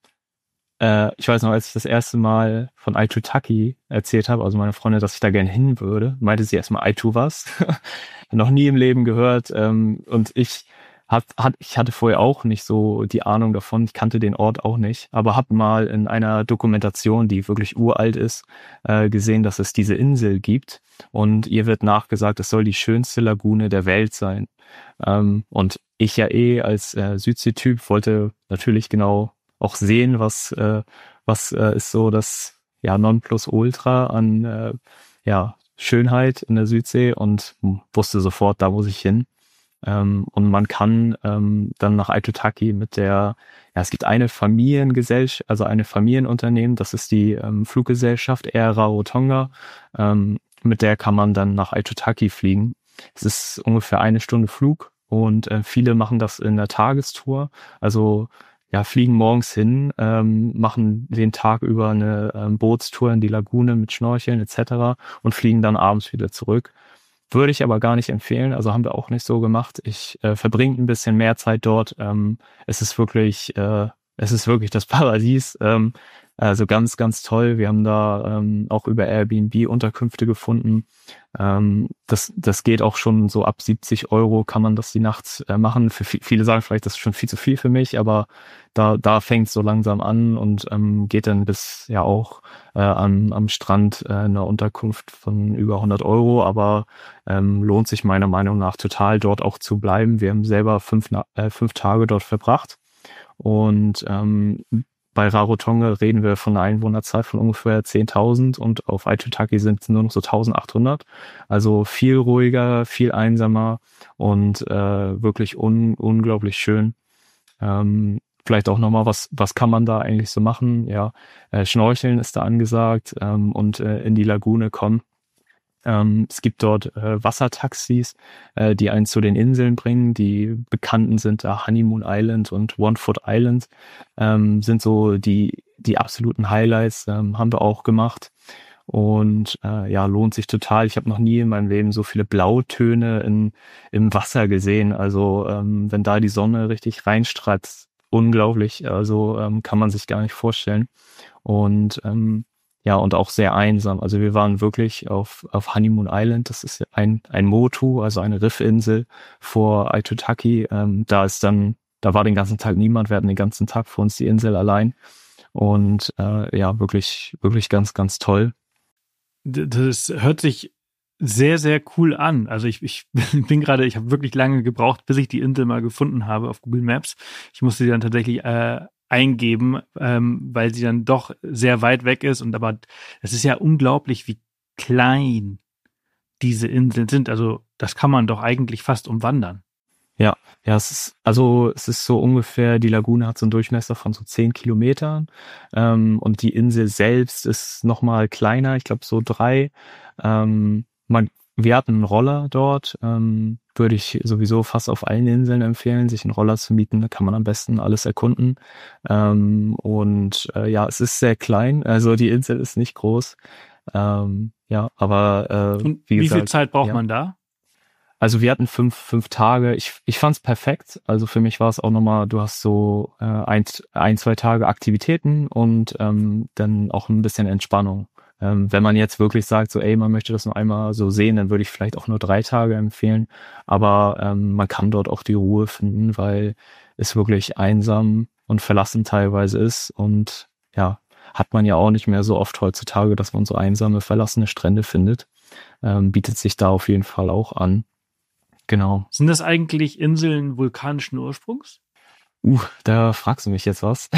[SPEAKER 4] äh, ich weiß noch, als ich das erste Mal von Aitutaki erzählt habe, also meine Freundin, dass ich da gerne hin würde, meinte sie erstmal, Aitu was? Noch nie im Leben gehört. Ähm, und ich Hat, hat, ich hatte vorher auch nicht so die Ahnung davon, ich kannte den Ort auch nicht, aber habe mal in einer Dokumentation, die wirklich uralt ist, äh, gesehen, dass es diese Insel gibt und ihr wird nachgesagt, es soll die schönste Lagune der Welt sein. Ähm, und ich ja eh als äh, Südsee-Typ wollte natürlich genau auch sehen, was, äh, was äh, ist so das ja Nonplusultra an äh, ja, Schönheit in der Südsee und wusste sofort, da muss ich hin. Ähm, und man kann ähm, dann nach Aitutaki mit der, ja, es gibt eine Familiengesellschaft, also eine Familienunternehmen, das ist die ähm, Fluggesellschaft Air Rarotonga, ähm, mit der kann man dann nach Aitutaki fliegen. Es ist ungefähr eine Stunde Flug und äh, viele machen das in der Tagestour, also ja, fliegen morgens hin, ähm, machen den Tag über eine ähm, Bootstour in die Lagune mit Schnorcheln et cetera und fliegen dann abends wieder zurück. Würde ich aber gar nicht empfehlen, also haben wir auch nicht so gemacht. Ich äh, verbringe ein bisschen mehr Zeit dort. Ähm, es ist wirklich, äh, es ist wirklich das Paradies. Ähm, also ganz, ganz toll. Wir haben da ähm, auch über Airbnb Unterkünfte gefunden. Ähm, das, das geht auch schon so ab siebzig Euro kann man das die Nacht äh, machen. Für viel, viele sagen vielleicht, das ist schon viel zu viel für mich, aber da, da fängt es so langsam an und ähm, geht dann bis ja auch äh, am, am Strand äh, eine Unterkunft von über hundert Euro, aber ähm, lohnt sich meiner Meinung nach total, dort auch zu bleiben. Wir haben selber fünf, äh, fünf Tage dort verbracht und ähm, bei Rarotonga reden wir von einer Einwohnerzahl von ungefähr zehntausend und auf Aitutaki sind es nur noch so eintausendachthundert. Also viel ruhiger, viel einsamer und äh, wirklich un unglaublich schön. Ähm, vielleicht auch nochmal, was was kann man da eigentlich so machen? Ja, äh, Schnorcheln ist da angesagt ähm, und äh, in die Lagune kommen. Ähm, es gibt dort äh, Wassertaxis, äh, die einen zu den Inseln bringen. Die bekannten sind da Honeymoon Island und One Foot Island, ähm, sind so die die absoluten Highlights, ähm, haben wir auch gemacht. und äh, ja, lohnt sich total. Ich habe noch nie in meinem Leben so viele Blautöne in, im Wasser gesehen. Also ähm, wenn da die Sonne richtig reinstrahlt, unglaublich. Also ähm, kann man sich gar nicht vorstellen. Und ähm, ja, und auch sehr einsam. Also wir waren wirklich auf, auf Honeymoon Island. Das ist ein, ein Motu, also eine Riffinsel vor Aitutaki. Ähm, da ist dann, da war den ganzen Tag niemand. Wir hatten den ganzen Tag für uns die Insel allein. Und äh, ja, wirklich, wirklich ganz, ganz toll.
[SPEAKER 3] Das hört sich sehr, sehr cool an. Also ich, ich bin gerade, ich habe wirklich lange gebraucht, bis ich die Insel mal gefunden habe auf Google Maps. Ich musste die dann tatsächlich äh, eingeben, ähm, weil sie dann doch sehr weit weg ist. Und aber es ist ja unglaublich, wie klein diese Inseln sind. Also das kann man doch eigentlich fast umwandern.
[SPEAKER 4] Ja, ja, es ist, also es ist so ungefähr, die Lagune hat so einen Durchmesser von so zehn Kilometern ähm, und die Insel selbst ist nochmal kleiner, ich glaube so drei. Ähm, man, wir hatten einen Roller dort, ähm, würde ich sowieso fast auf allen Inseln empfehlen, sich einen Roller zu mieten, da kann man am besten alles erkunden. Ähm, und äh, ja, es ist sehr klein, also die Insel ist nicht groß. Ähm, ja, aber äh,
[SPEAKER 3] und
[SPEAKER 4] wie,
[SPEAKER 3] wie
[SPEAKER 4] gesagt,
[SPEAKER 3] viel Zeit braucht
[SPEAKER 4] ja.
[SPEAKER 3] man da?
[SPEAKER 4] Also wir hatten fünf, fünf Tage. Ich, ich fand's perfekt. Also für mich war es auch nochmal, du hast so äh, ein, ein, zwei Tage Aktivitäten und ähm, dann auch ein bisschen Entspannung. Ähm, wenn man jetzt wirklich sagt, so ey, man möchte das nur einmal so sehen, dann würde ich vielleicht auch nur drei Tage empfehlen. Aber ähm, man kann dort auch die Ruhe finden, weil es wirklich einsam und verlassen teilweise ist. Und ja, hat man ja auch nicht mehr so oft heutzutage, dass man so einsame, verlassene Strände findet. Ähm, bietet sich da auf jeden Fall auch an. Genau.
[SPEAKER 3] Sind das eigentlich Inseln vulkanischen Ursprungs?
[SPEAKER 4] Uh, da fragst du mich jetzt was.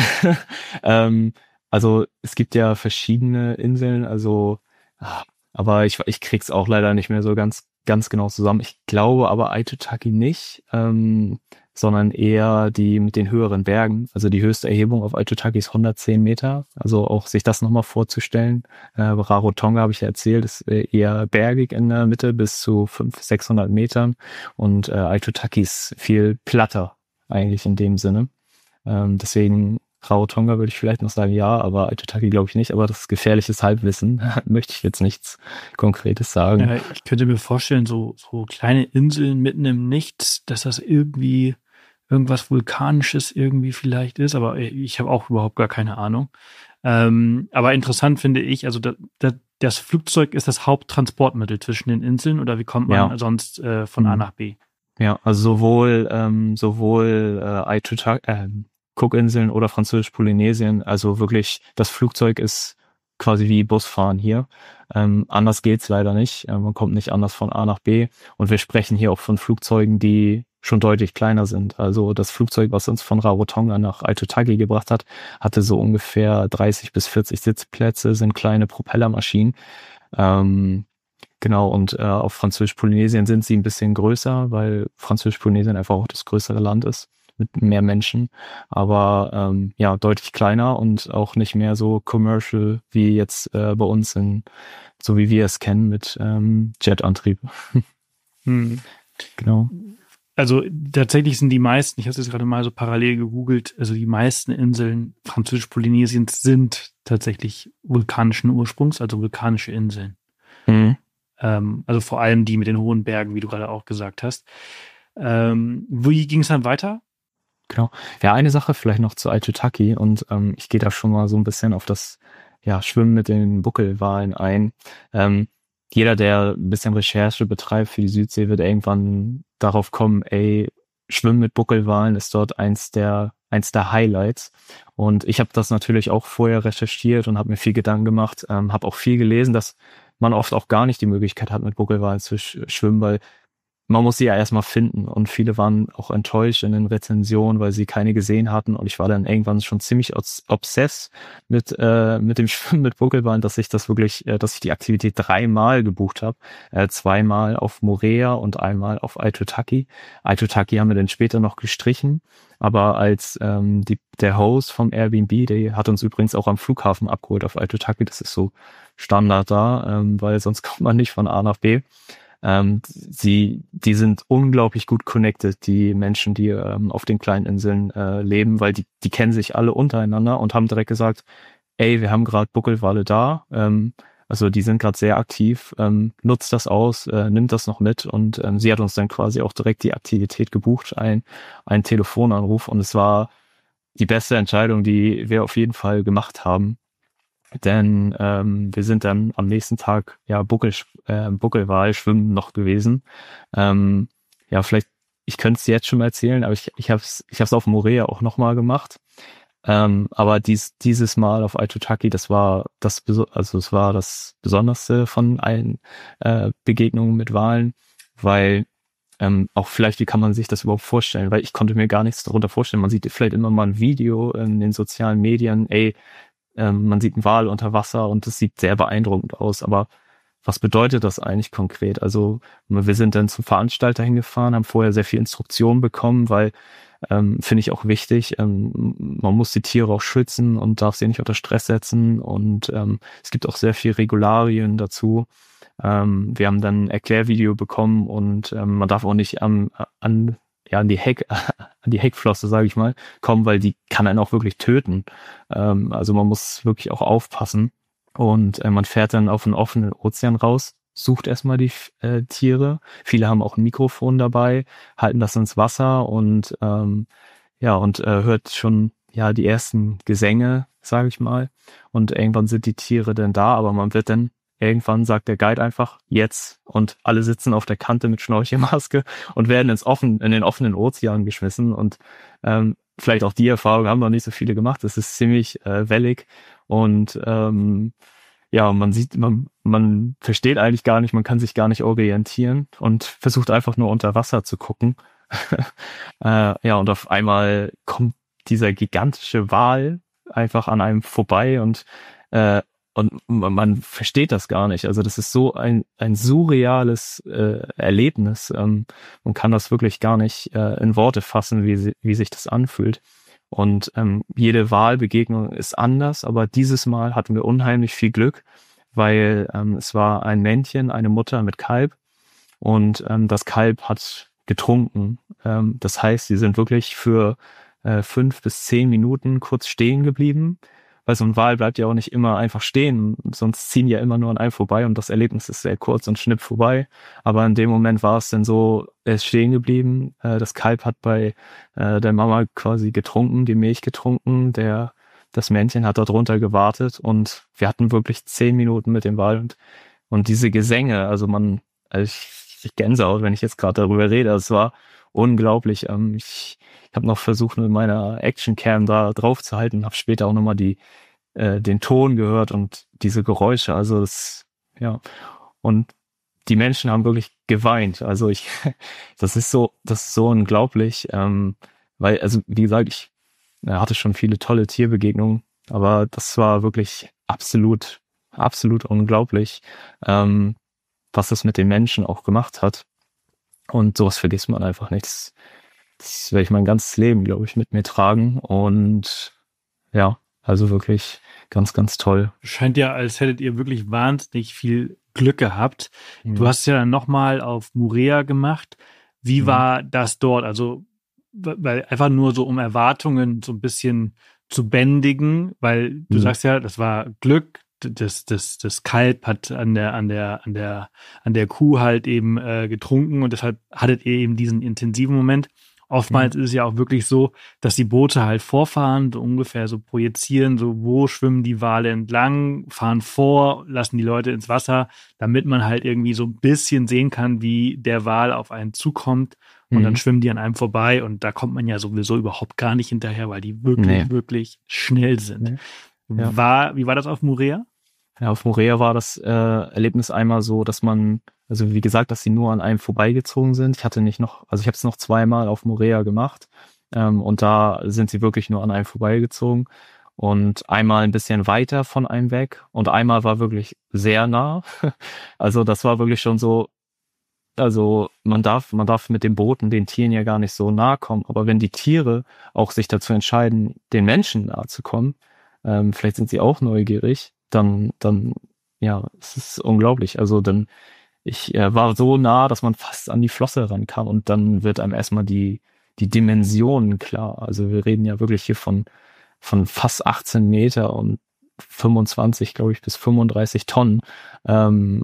[SPEAKER 4] ähm, also es gibt ja verschiedene Inseln, also aber ich, ich krieg's auch leider nicht mehr so ganz ganz genau zusammen. Ich glaube aber Aitutaki nicht, ähm, sondern eher die mit den höheren Bergen. Also die höchste Erhebung auf Aitutaki ist hundertzehn Meter. Also auch sich das nochmal vorzustellen. Äh, Rarotonga habe ich ja erzählt, ist eher bergig in der Mitte bis zu fünfhundert, sechshundert Metern. Und äh, Aitutaki ist viel platter eigentlich in dem Sinne. Ähm, deswegen Rarotonga würde ich vielleicht noch sagen, ja, aber Aitutaki glaube ich nicht. Aber das ist gefährliches Halbwissen. Möchte ich jetzt nichts Konkretes sagen.
[SPEAKER 3] Ja, ich könnte mir vorstellen, so, so kleine Inseln mitten im Nichts, dass das irgendwie irgendwas Vulkanisches irgendwie vielleicht ist. Aber ich habe auch überhaupt gar keine Ahnung. Ähm, aber interessant finde ich, also da, da, das Flugzeug ist das Haupttransportmittel zwischen den Inseln oder wie kommt man
[SPEAKER 4] Ja.
[SPEAKER 3] sonst äh, von A nach B?
[SPEAKER 4] Ja, also sowohl ähm, sowohl äh, Aitutaki, äh, Cookinseln oder Französisch-Polynesien, also wirklich, das Flugzeug ist quasi wie Busfahren hier. Ähm, anders geht's leider nicht. Äh, man kommt nicht anders von A nach B. Und wir sprechen hier auch von Flugzeugen, die schon deutlich kleiner sind. Also das Flugzeug, was uns von Rarotonga nach Aitutaki gebracht hat, hatte so ungefähr dreißig bis vierzig Sitzplätze, sind kleine Propellermaschinen. Ähm, Genau, und äh, auf Französisch-Polynesien sind sie ein bisschen größer, weil Französisch-Polynesien einfach auch das größere Land ist, mit mehr Menschen. Aber ähm, ja, deutlich kleiner und auch nicht mehr so commercial wie jetzt äh, bei uns, in, so wie wir es kennen, mit ähm, Jetantrieb.
[SPEAKER 3] Hm.
[SPEAKER 4] Genau.
[SPEAKER 3] Also tatsächlich sind die meisten, ich habe es jetzt gerade mal so parallel gegoogelt, also die meisten Inseln Französisch-Polynesiens sind tatsächlich vulkanischen Ursprungs, also vulkanische Inseln.
[SPEAKER 4] Mhm.
[SPEAKER 3] Ähm, also vor allem die mit den hohen Bergen, wie du gerade auch gesagt hast. Ähm, wie ging es dann weiter?
[SPEAKER 4] Genau. Ja, eine Sache vielleicht noch zu Aitutaki und ähm, ich gehe da schon mal so ein bisschen auf das ja, Schwimmen mit den Buckelwalen ein. Ähm, jeder, der ein bisschen Recherche betreibt für die Südsee, wird irgendwann darauf kommen, ey, Schwimmen mit Buckelwalen ist dort eins der eins der Highlights. Und ich habe das natürlich auch vorher recherchiert und habe mir viel Gedanken gemacht, ähm, habe auch viel gelesen, dass man oft auch gar nicht die Möglichkeit hat, mit Buckelwalen zu sch- schwimmen, weil man muss sie ja erstmal finden und viele waren auch enttäuscht in den Rezensionen, weil sie keine gesehen hatten und ich war dann irgendwann schon ziemlich obsessed mit äh, mit dem Schwimmen mit Buckelwalen, dass ich das wirklich, äh, dass ich die Aktivität dreimal gebucht habe, äh, zweimal auf Moorea und einmal auf Aitutaki. Aitutaki haben wir dann später noch gestrichen, aber als ähm, die, der Host vom Airbnb, der hat uns übrigens auch am Flughafen abgeholt auf Aitutaki, das ist so Standard da, ähm, weil sonst kommt man nicht von A nach B. Ähm, sie, die sind unglaublich gut connected, die Menschen, die ähm, auf den kleinen Inseln äh, leben, weil die, die kennen sich alle untereinander und haben direkt gesagt, ey, wir haben gerade Buckelwale da, ähm, Also die sind gerade sehr aktiv, ähm, nutzt das aus, äh, nimmt das noch mit und ähm, sie hat uns dann quasi auch direkt die Aktivität gebucht, ein, ein Telefonanruf und es war die beste Entscheidung, die wir auf jeden Fall gemacht haben. Denn ähm, wir sind dann am nächsten Tag ja Buckel, äh, Buckelwal schwimmen noch gewesen. Ähm, ja, vielleicht, ich könnte es jetzt schon mal erzählen, aber ich, ich habe es ich hab's auf Moorea auch nochmal gemacht. Ähm, aber dies, dieses Mal auf Aitutaki, das war das, also es war das Besonderste von allen äh, Begegnungen mit Walen, weil ähm, auch vielleicht, wie kann man sich das überhaupt vorstellen? Weil ich konnte mir gar nichts darunter vorstellen. Man sieht vielleicht immer mal ein Video in den sozialen Medien, ey, ähm, man sieht einen Wal unter Wasser und das sieht sehr beeindruckend aus. Aber was bedeutet das eigentlich konkret? Also wir sind dann zum Veranstalter hingefahren, haben vorher sehr viel Instruktionen bekommen, weil ähm, finde ich auch wichtig, ähm, man muss die Tiere auch schützen und darf sie nicht unter Stress setzen und ähm, es gibt auch sehr viel Regularien dazu. Ähm, wir haben dann ein Erklärvideo bekommen und ähm, man darf auch nicht am, an, ja, an die Heck, an die Heckflosse, sage ich mal, kommen, weil die kann einen auch wirklich töten. Ähm, also man muss wirklich auch aufpassen. Und äh, man fährt dann auf einen offenen Ozean raus, sucht erstmal die äh, Tiere. Viele haben auch ein Mikrofon dabei, halten das ins Wasser und ähm, ja und äh, hört schon ja die ersten Gesänge, sage ich mal. Und irgendwann sind die Tiere dann da, aber man wird dann irgendwann sagt der Guide einfach jetzt und alle sitzen auf der Kante mit Schnorchelmaske und werden ins offen in den offenen Ozean geschmissen und ähm, vielleicht auch die Erfahrung haben noch nicht so viele gemacht. Es ist ziemlich äh, wellig und ähm, ja, man sieht, man, man versteht eigentlich gar nicht, man kann sich gar nicht orientieren und versucht einfach nur unter Wasser zu gucken. äh, ja, und auf einmal kommt dieser gigantische Wal einfach an einem vorbei und äh, und man, man versteht das gar nicht. Also das ist so ein ein surreales äh, Erlebnis. Ähm, man kann das wirklich gar nicht äh, in Worte fassen, wie sie, wie sich das anfühlt. Und ähm, jede Walbegegnung ist anders, aber dieses Mal hatten wir unheimlich viel Glück, weil ähm, es war ein Männchen, eine Mutter mit Kalb und ähm, das Kalb hat getrunken. Ähm, das heißt, sie sind wirklich für äh, fünf bis zehn Minuten kurz stehen geblieben, weil so ein Wal bleibt ja auch nicht immer einfach stehen, sonst ziehen ja immer nur an einem vorbei und das Erlebnis ist sehr kurz und schnipp vorbei. Aber in dem Moment war es dann so, er ist stehen geblieben, äh, das Kalb hat bei äh, der Mama quasi getrunken, die Milch getrunken, der das Männchen hat dort drunter gewartet und wir hatten wirklich zehn Minuten mit dem Wal und, und diese Gesänge, also man, also ich, ich Gänsehaut, wenn ich jetzt gerade darüber rede, es war unglaublich. Ähm, ich ich habe noch versucht, mit meiner Actioncam da drauf zu halten, habe später auch nochmal die äh, den Ton gehört und diese Geräusche. Also das, ja. Und die Menschen haben wirklich geweint. Also ich, das ist so, das ist so unglaublich, ähm, weil, also wie gesagt, ich äh, hatte schon viele tolle Tierbegegnungen, aber das war wirklich absolut, absolut unglaublich, ähm, was das mit den Menschen auch gemacht hat. Und sowas vergisst man einfach nicht. Das, das werde ich mein ganzes Leben, glaube ich, mit mir tragen. Und ja, also wirklich ganz, ganz toll.
[SPEAKER 3] Scheint ja, als hättet ihr wirklich wahnsinnig viel Glück gehabt.
[SPEAKER 4] Mhm.
[SPEAKER 3] Du hast es ja dann nochmal auf Moorea gemacht. Wie
[SPEAKER 4] Mhm.
[SPEAKER 3] war das dort? Also, weil einfach nur so, um Erwartungen so ein bisschen zu bändigen, weil du
[SPEAKER 4] Mhm.
[SPEAKER 3] sagst ja, das war Glück. Das, das, das Kalb hat an der, an der, an der, an der Kuh halt eben äh, getrunken und deshalb hattet ihr eben diesen intensiven Moment. Oftmals mhm. ist es ja auch wirklich so, dass die Boote halt vorfahren, so ungefähr so projizieren, so wo schwimmen die Wale entlang, fahren vor, lassen die Leute ins Wasser, damit man halt irgendwie so ein bisschen sehen kann, wie der Wal auf einen zukommt und
[SPEAKER 4] Mhm.
[SPEAKER 3] dann schwimmen die an einem vorbei und da kommt man ja sowieso überhaupt gar nicht hinterher, weil die wirklich,
[SPEAKER 4] Nee.
[SPEAKER 3] wirklich schnell sind.
[SPEAKER 4] Nee. Ja.
[SPEAKER 3] War, wie war das auf Moorea?
[SPEAKER 4] Ja, auf Moorea war das äh, Erlebnis einmal so, dass man, also wie gesagt, dass sie nur an einem vorbeigezogen sind. Ich hatte nicht noch, also ich habe es noch zweimal auf Moorea gemacht ähm, und da sind sie wirklich nur an einem vorbeigezogen und einmal ein bisschen weiter von einem weg und einmal war wirklich sehr nah. Also das war wirklich schon so, also man darf, man darf mit den Booten den Tieren ja gar nicht so nahe kommen, aber wenn die Tiere auch sich dazu entscheiden, den Menschen nahe zu kommen, ähm, vielleicht sind sie auch neugierig, dann, dann, ja, es ist unglaublich. Also dann, ich äh, war so nah, dass man fast an die Flosse rankam und dann wird einem erstmal die, die Dimensionen klar. Also wir reden ja wirklich hier von, von fast achtzehn Meter und fünfundzwanzig, glaube ich, bis fünfunddreißig Tonnen. Ähm,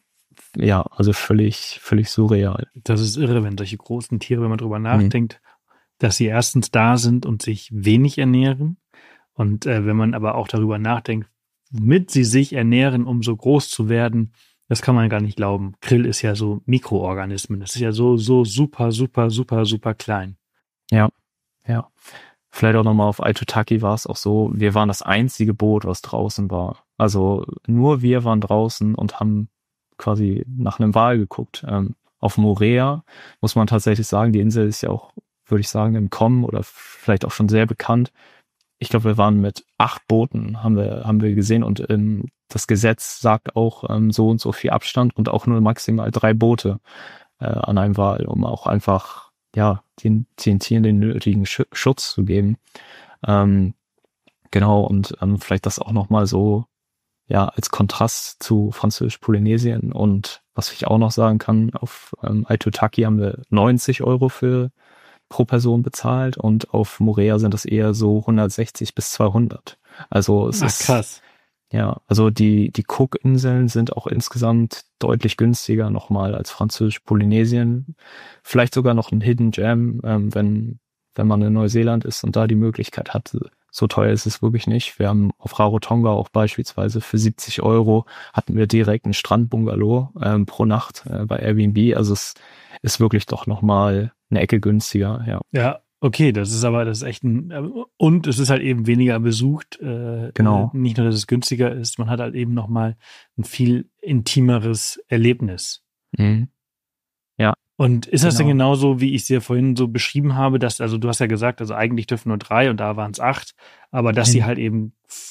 [SPEAKER 4] ja, also völlig, völlig surreal.
[SPEAKER 3] Das ist irre, wenn solche großen Tiere, wenn man drüber nachdenkt, mhm. dass sie erstens da sind und sich wenig ernähren. Und äh, wenn man aber auch darüber nachdenkt, womit sie sich ernähren, um so groß zu werden, das kann man gar nicht glauben. Krill ist ja so Mikroorganismen. Das ist ja so, so super, super, super, super klein.
[SPEAKER 4] Ja, ja. Vielleicht auch nochmal auf Aitutaki war es auch so, wir waren das einzige Boot, was draußen war. Also nur wir waren draußen und haben quasi nach einem Wal geguckt. Ähm, auf Moorea muss man tatsächlich sagen, die Insel ist ja auch, würde ich sagen, im Kommen oder vielleicht auch schon sehr bekannt. Ich glaube, wir waren mit acht Booten, haben wir, haben wir gesehen und ähm, das Gesetz sagt auch ähm, so und so viel Abstand und auch nur maximal drei Boote äh, an einem Wal, um auch einfach, ja, den, den Tieren den nötigen Sch- Schutz zu geben. Ähm, genau, und ähm, vielleicht das auch nochmal so, ja, als Kontrast zu Französisch-Polynesien. Und was ich auch noch sagen kann, auf ähm, Aitutaki haben wir neunzig Euro für pro Person bezahlt und auf Moorea sind das eher so hundertsechzig bis zweihundert. Also es
[SPEAKER 3] Ach,
[SPEAKER 4] ist
[SPEAKER 3] krass.
[SPEAKER 4] Ja, also die die Cook-Inseln sind auch insgesamt deutlich günstiger nochmal als Französisch-Polynesien. Vielleicht sogar noch ein Hidden Gem, ähm, wenn wenn man in Neuseeland ist und da die Möglichkeit hat. So teuer ist es wirklich nicht. Wir haben auf Rarotonga auch beispielsweise für siebzig Euro hatten wir direkt einen Strandbungalow ähm, pro Nacht äh, bei Airbnb. Also es ist wirklich doch nochmal eine Ecke günstiger, ja.
[SPEAKER 3] Ja, okay, das ist aber, das ist echt ein, und es ist halt eben weniger besucht. Äh,
[SPEAKER 4] Genau.
[SPEAKER 3] Äh, nicht nur, dass es günstiger ist, man hat halt eben nochmal ein viel intimeres Erlebnis.
[SPEAKER 4] Mhm. Ja.
[SPEAKER 3] Und ist das
[SPEAKER 4] Genau.
[SPEAKER 3] denn genauso, wie ich es dir vorhin so beschrieben habe, dass, also du hast ja gesagt, also eigentlich dürfen nur drei und da waren es acht, aber dass
[SPEAKER 4] Mhm.
[SPEAKER 3] sie halt eben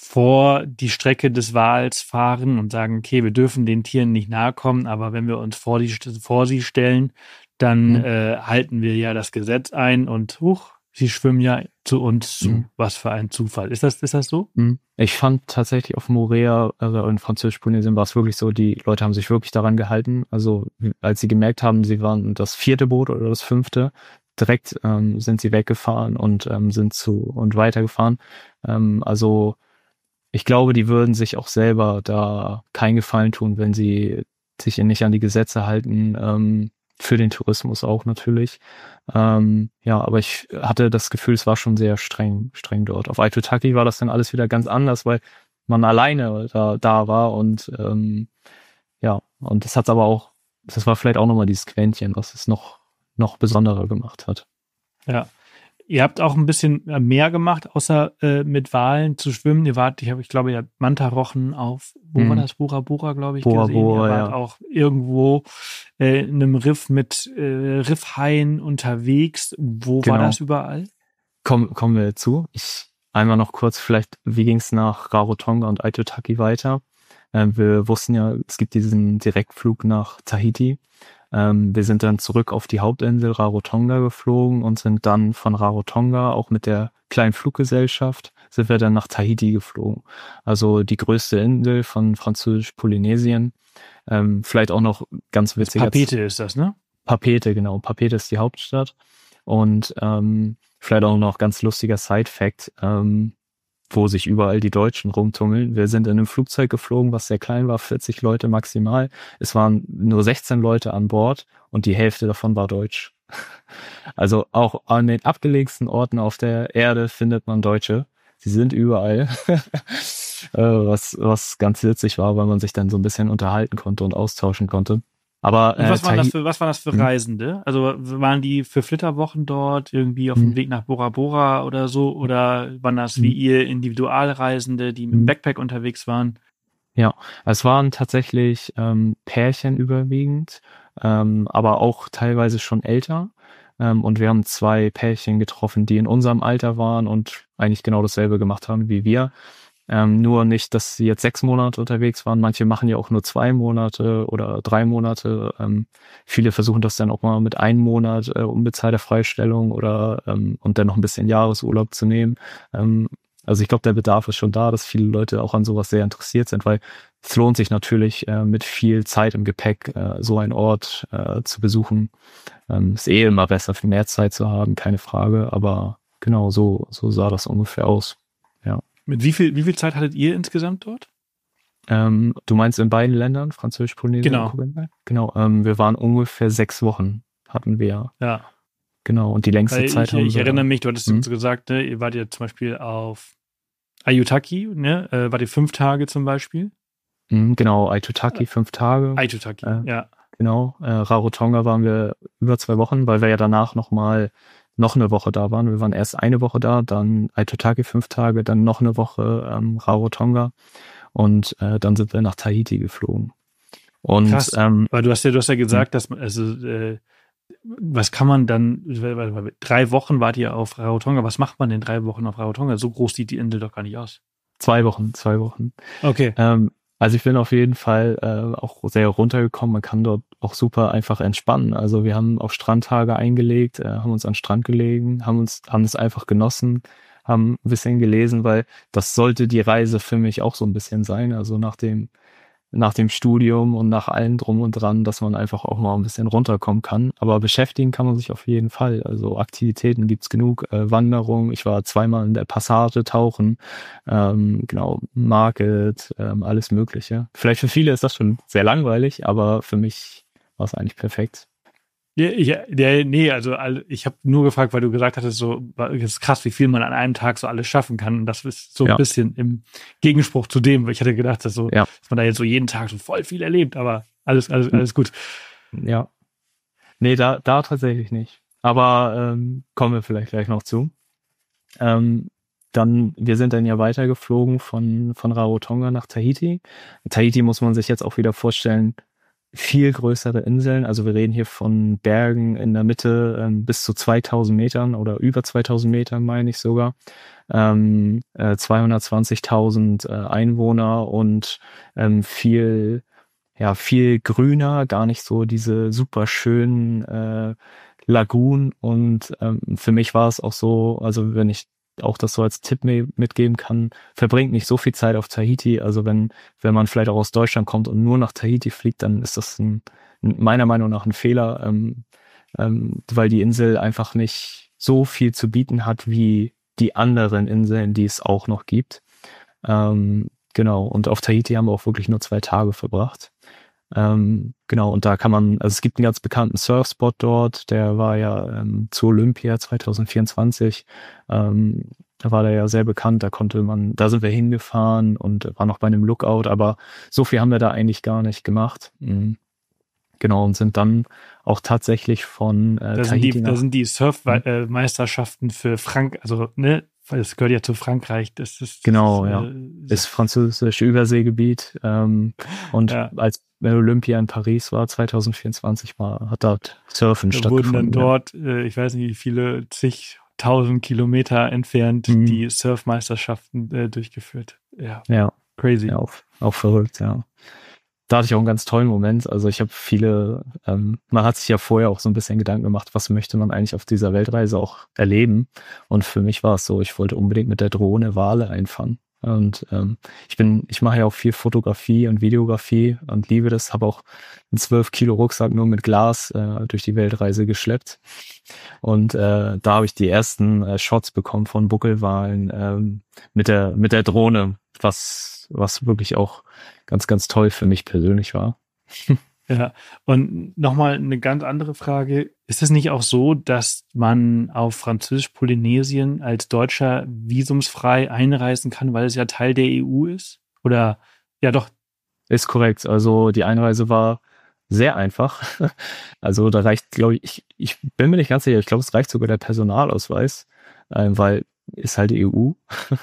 [SPEAKER 3] vor die Strecke des Wals fahren und sagen, okay, wir dürfen den Tieren nicht nahe kommen, aber wenn wir uns vor die vor sie stellen, dann
[SPEAKER 4] Mhm.
[SPEAKER 3] äh, halten wir ja das Gesetz ein und huch, sie schwimmen ja zu uns zu.
[SPEAKER 4] Mhm.
[SPEAKER 3] Was für ein Zufall. Ist das, ist das so?
[SPEAKER 4] Mhm. Ich fand tatsächlich auf Moorea, also in Französisch-Polynesien war es wirklich so, die Leute haben sich wirklich daran gehalten. Also als sie gemerkt haben, sie waren das vierte Boot oder das fünfte, direkt ähm, sind sie weggefahren und ähm, sind zu und weitergefahren. Ähm, also ich glaube, die würden sich auch selber da keinen Gefallen tun, wenn sie sich nicht an die Gesetze halten, ähm, für den Tourismus auch natürlich. Ähm, ja, aber ich hatte das Gefühl, es war schon sehr streng, streng dort. Auf Aitutaki war das dann alles wieder ganz anders, weil man alleine da, da war und ähm, ja, und das hat's aber auch, das war vielleicht auch nochmal dieses Quäntchen, was es noch, noch besonderer gemacht hat.
[SPEAKER 3] Ja. Ihr habt auch ein bisschen mehr gemacht, außer äh, mit Walen zu schwimmen. Ihr wart, ich habe, ich glaube, ihr habt Mantarochen auf, wo
[SPEAKER 4] Mhm.
[SPEAKER 3] war das? Bora Bora, glaube ich,
[SPEAKER 4] Bora
[SPEAKER 3] gesehen.
[SPEAKER 4] Bora,
[SPEAKER 3] ihr wart
[SPEAKER 4] ja.
[SPEAKER 3] auch irgendwo äh, in einem Riff mit äh, Riffhaien unterwegs. Wo war
[SPEAKER 4] Genau.
[SPEAKER 3] das überall?
[SPEAKER 4] Komm, kommen wir zu. Ich einmal noch kurz vielleicht, wie ging es nach Rarotonga und Aitutaki weiter? Ähm, wir wussten ja, es gibt diesen Direktflug nach Tahiti. Ähm, wir sind dann zurück auf die Hauptinsel Rarotonga geflogen und sind dann von Rarotonga auch mit der kleinen Fluggesellschaft sind wir dann nach Tahiti geflogen. Also die größte Insel von Französisch-Polynesien. Ähm, vielleicht auch noch ganz witzig.
[SPEAKER 3] Papeete ist das, ne?
[SPEAKER 4] Papeete, genau. Papeete ist die Hauptstadt. Und ähm, vielleicht auch noch ganz lustiger Side-Fact, ähm, wo sich überall die Deutschen rumtummeln. Wir sind in einem Flugzeug geflogen, was sehr klein war, vierzig Leute maximal. Es waren nur sechzehn Leute an Bord und die Hälfte davon war deutsch. Also auch an den abgelegensten Orten auf der Erde findet man Deutsche. Sie sind überall. was, was ganz witzig war, weil man sich dann so ein bisschen unterhalten konnte und austauschen konnte. Aber
[SPEAKER 3] Und was,
[SPEAKER 4] äh,
[SPEAKER 3] waren das
[SPEAKER 4] Tahi-
[SPEAKER 3] für, was waren das für
[SPEAKER 4] Hm.
[SPEAKER 3] Reisende? Also waren die für Flitterwochen dort irgendwie auf
[SPEAKER 4] Hm.
[SPEAKER 3] dem Weg nach Bora Bora oder so? Oder waren das wie
[SPEAKER 4] Hm.
[SPEAKER 3] ihr Individualreisende, die mit dem
[SPEAKER 4] Hm.
[SPEAKER 3] Backpack unterwegs waren?
[SPEAKER 4] Ja, es waren tatsächlich ähm, Pärchen überwiegend, ähm, aber auch teilweise schon älter. Ähm, und wir haben zwei Pärchen getroffen, die in unserem Alter waren und eigentlich genau dasselbe gemacht haben wie wir. Ähm, nur nicht, dass sie jetzt sechs Monate unterwegs waren. Manche machen ja auch nur zwei Monate oder drei Monate. Ähm, viele versuchen das dann auch mal mit einem Monat äh, unbezahlter Freistellung oder ähm, und dann noch ein bisschen Jahresurlaub zu nehmen. Ähm, also ich glaube, der Bedarf ist schon da, dass viele Leute auch an sowas sehr interessiert sind, weil es lohnt sich natürlich äh, mit viel Zeit im Gepäck äh, so einen Ort äh, zu besuchen. Ähm, ist eh immer besser, viel mehr Zeit zu haben, keine Frage. Aber genau so so sah das ungefähr aus. Ja.
[SPEAKER 3] Mit wie viel, wie viel Zeit hattet ihr insgesamt dort?
[SPEAKER 4] Ähm, du meinst in beiden Ländern, Französisch-Polynesien
[SPEAKER 3] Genau.
[SPEAKER 4] und Kugelberg? Genau, ähm, wir waren ungefähr sechs Wochen, hatten wir.
[SPEAKER 3] Ja.
[SPEAKER 4] Genau, und die längste
[SPEAKER 3] Weil
[SPEAKER 4] Zeit
[SPEAKER 3] ich,
[SPEAKER 4] haben
[SPEAKER 3] ich
[SPEAKER 4] wir...
[SPEAKER 3] erinnere mich, du hattest
[SPEAKER 4] Hm?
[SPEAKER 3] uns gesagt, ne, ihr wart ja zum Beispiel auf Aitutaki, ne? Äh, wart ihr fünf Tage zum Beispiel?
[SPEAKER 4] Mhm, genau, Aitutaki fünf Tage.
[SPEAKER 3] Aitutaki,
[SPEAKER 4] Äh,
[SPEAKER 3] ja.
[SPEAKER 4] Genau, äh, Rarotonga waren wir über zwei Wochen, weil wir ja danach nochmal noch eine Woche da waren. Wir waren erst eine Woche da, dann Aitutaki fünf Tage, dann noch eine Woche ähm, Rarotonga und äh, dann sind wir nach Tahiti geflogen. Und
[SPEAKER 3] Krass,
[SPEAKER 4] ähm,
[SPEAKER 3] weil du hast ja, du hast ja gesagt, dass man, also äh, was kann man dann, drei Wochen wart ihr auf Rarotonga, was macht man in drei Wochen auf Rarotonga? So groß sieht die Insel doch gar nicht aus.
[SPEAKER 4] zwei Wochen, zwei Wochen.
[SPEAKER 3] Okay.
[SPEAKER 4] Ähm, also ich bin auf jeden Fall äh, auch sehr runtergekommen. Man kann dort auch super einfach entspannen. Also wir haben auch Strandtage eingelegt, äh, haben uns an den Strand gelegen, haben uns, haben es einfach genossen, haben ein bisschen gelesen, weil das sollte die Reise für mich auch so ein bisschen sein. Also nach dem nach dem Studium und nach allem drum und dran, dass man einfach auch mal ein bisschen runterkommen kann. Aber beschäftigen kann man sich auf jeden Fall. Also Aktivitäten gibt's genug, äh, Wanderung. Ich war zweimal in der Passage tauchen, ähm, genau, Market, ähm, alles Mögliche. Vielleicht für viele ist das schon sehr langweilig, aber für mich war es eigentlich perfekt.
[SPEAKER 3] Ja, ja, ja, nee, also ich habe nur gefragt, weil du gesagt hattest, so, es ist krass, wie viel man an einem Tag so alles schaffen kann. Und das ist so ein
[SPEAKER 4] Ja.
[SPEAKER 3] bisschen im Gegenspruch zu dem, weil ich hatte gedacht, dass, so,
[SPEAKER 4] Ja.
[SPEAKER 3] dass man da jetzt so jeden Tag so voll viel erlebt, aber alles, alles, alles gut.
[SPEAKER 4] Ja. Nee, da, da tatsächlich nicht. Aber ähm, kommen wir vielleicht gleich noch zu. Ähm, dann, wir sind dann ja weitergeflogen von, von Rarotonga nach Tahiti. Tahiti muss man sich jetzt auch wieder vorstellen, viel größere Inseln. Also wir reden hier von Bergen in der Mitte ähm, bis zu zweitausend Metern oder über zweitausend Metern, meine ich sogar. Ähm, äh, zweihundertzwanzigtausend äh, Einwohner und ähm, viel, ja, viel grüner, gar nicht so diese super schönen äh, Lagunen. Und ähm, für mich war es auch so, also wenn ich auch das so als Tipp mitgeben kann, verbringt nicht so viel Zeit auf Tahiti. Also wenn, wenn man vielleicht auch aus Deutschland kommt und nur nach Tahiti fliegt, dann ist das ein, meiner Meinung nach ein Fehler, ähm, ähm, weil die Insel einfach nicht so viel zu bieten hat wie die anderen Inseln, die es auch noch gibt. Ähm, genau, und auf Tahiti haben wir auch wirklich nur zwei Tage verbracht. Ähm, genau, und da kann man, also es gibt einen ganz bekannten Surfspot dort, der war ja ähm, zu Olympia zwanzig vierundzwanzig, ähm, da war der ja sehr bekannt, da konnte man, da sind wir hingefahren und waren noch bei einem Lookout, aber so viel haben wir da eigentlich gar nicht gemacht. Mhm. Genau, und sind dann auch tatsächlich von äh,
[SPEAKER 3] Da sind
[SPEAKER 4] Tahiti
[SPEAKER 3] die,
[SPEAKER 4] nach...
[SPEAKER 3] da sind die Surfmeisterschaften für Frank, also, ne, das gehört ja zu Frankreich. Das ist,
[SPEAKER 4] Genau,
[SPEAKER 3] das ist,
[SPEAKER 4] ja.
[SPEAKER 3] äh,
[SPEAKER 4] Ist französisches Überseegebiet. Ähm, und
[SPEAKER 3] Ja.
[SPEAKER 4] als Olympia in Paris war, zwanzig vierundzwanzig, war, hat dort Surfen
[SPEAKER 3] Da wurden
[SPEAKER 4] stattgefunden.
[SPEAKER 3] dann dort, äh, ich weiß nicht, wie viele zigtausend Kilometer entfernt
[SPEAKER 4] Mhm.
[SPEAKER 3] die Surfmeisterschaften äh, durchgeführt. Ja,
[SPEAKER 4] Ja, ja,
[SPEAKER 3] crazy.
[SPEAKER 4] ja auch, auch verrückt, ja. Da hatte ich auch einen ganz tollen Moment. Also ich habe viele, ähm, man hat sich ja vorher auch so ein bisschen Gedanken gemacht, was möchte man eigentlich auf dieser Weltreise auch erleben. Und für mich war es so, ich wollte unbedingt mit der Drohne Wale einfangen. Und ähm, ich bin, ich mache ja auch viel Fotografie und Videografie und liebe das, habe auch einen zwölf Kilo Rucksack nur mit Glas äh, durch die Weltreise geschleppt. Und äh, da habe ich die ersten äh, Shots bekommen von Buckelwalen ähm, mit der mit der Drohne, was was wirklich auch ganz, ganz toll für mich persönlich war.
[SPEAKER 3] Ja, und nochmal eine ganz andere Frage. Ist es nicht auch so, dass man auf Französisch-Polynesien als Deutscher visumsfrei einreisen kann, weil es ja Teil der E U ist? Oder, ja doch.
[SPEAKER 4] Ist korrekt. Also die Einreise war sehr einfach. Also da reicht, glaube ich, ich, ich bin mir nicht ganz sicher, ich glaube, es reicht sogar der Personalausweis, äh, weil ist halt E U.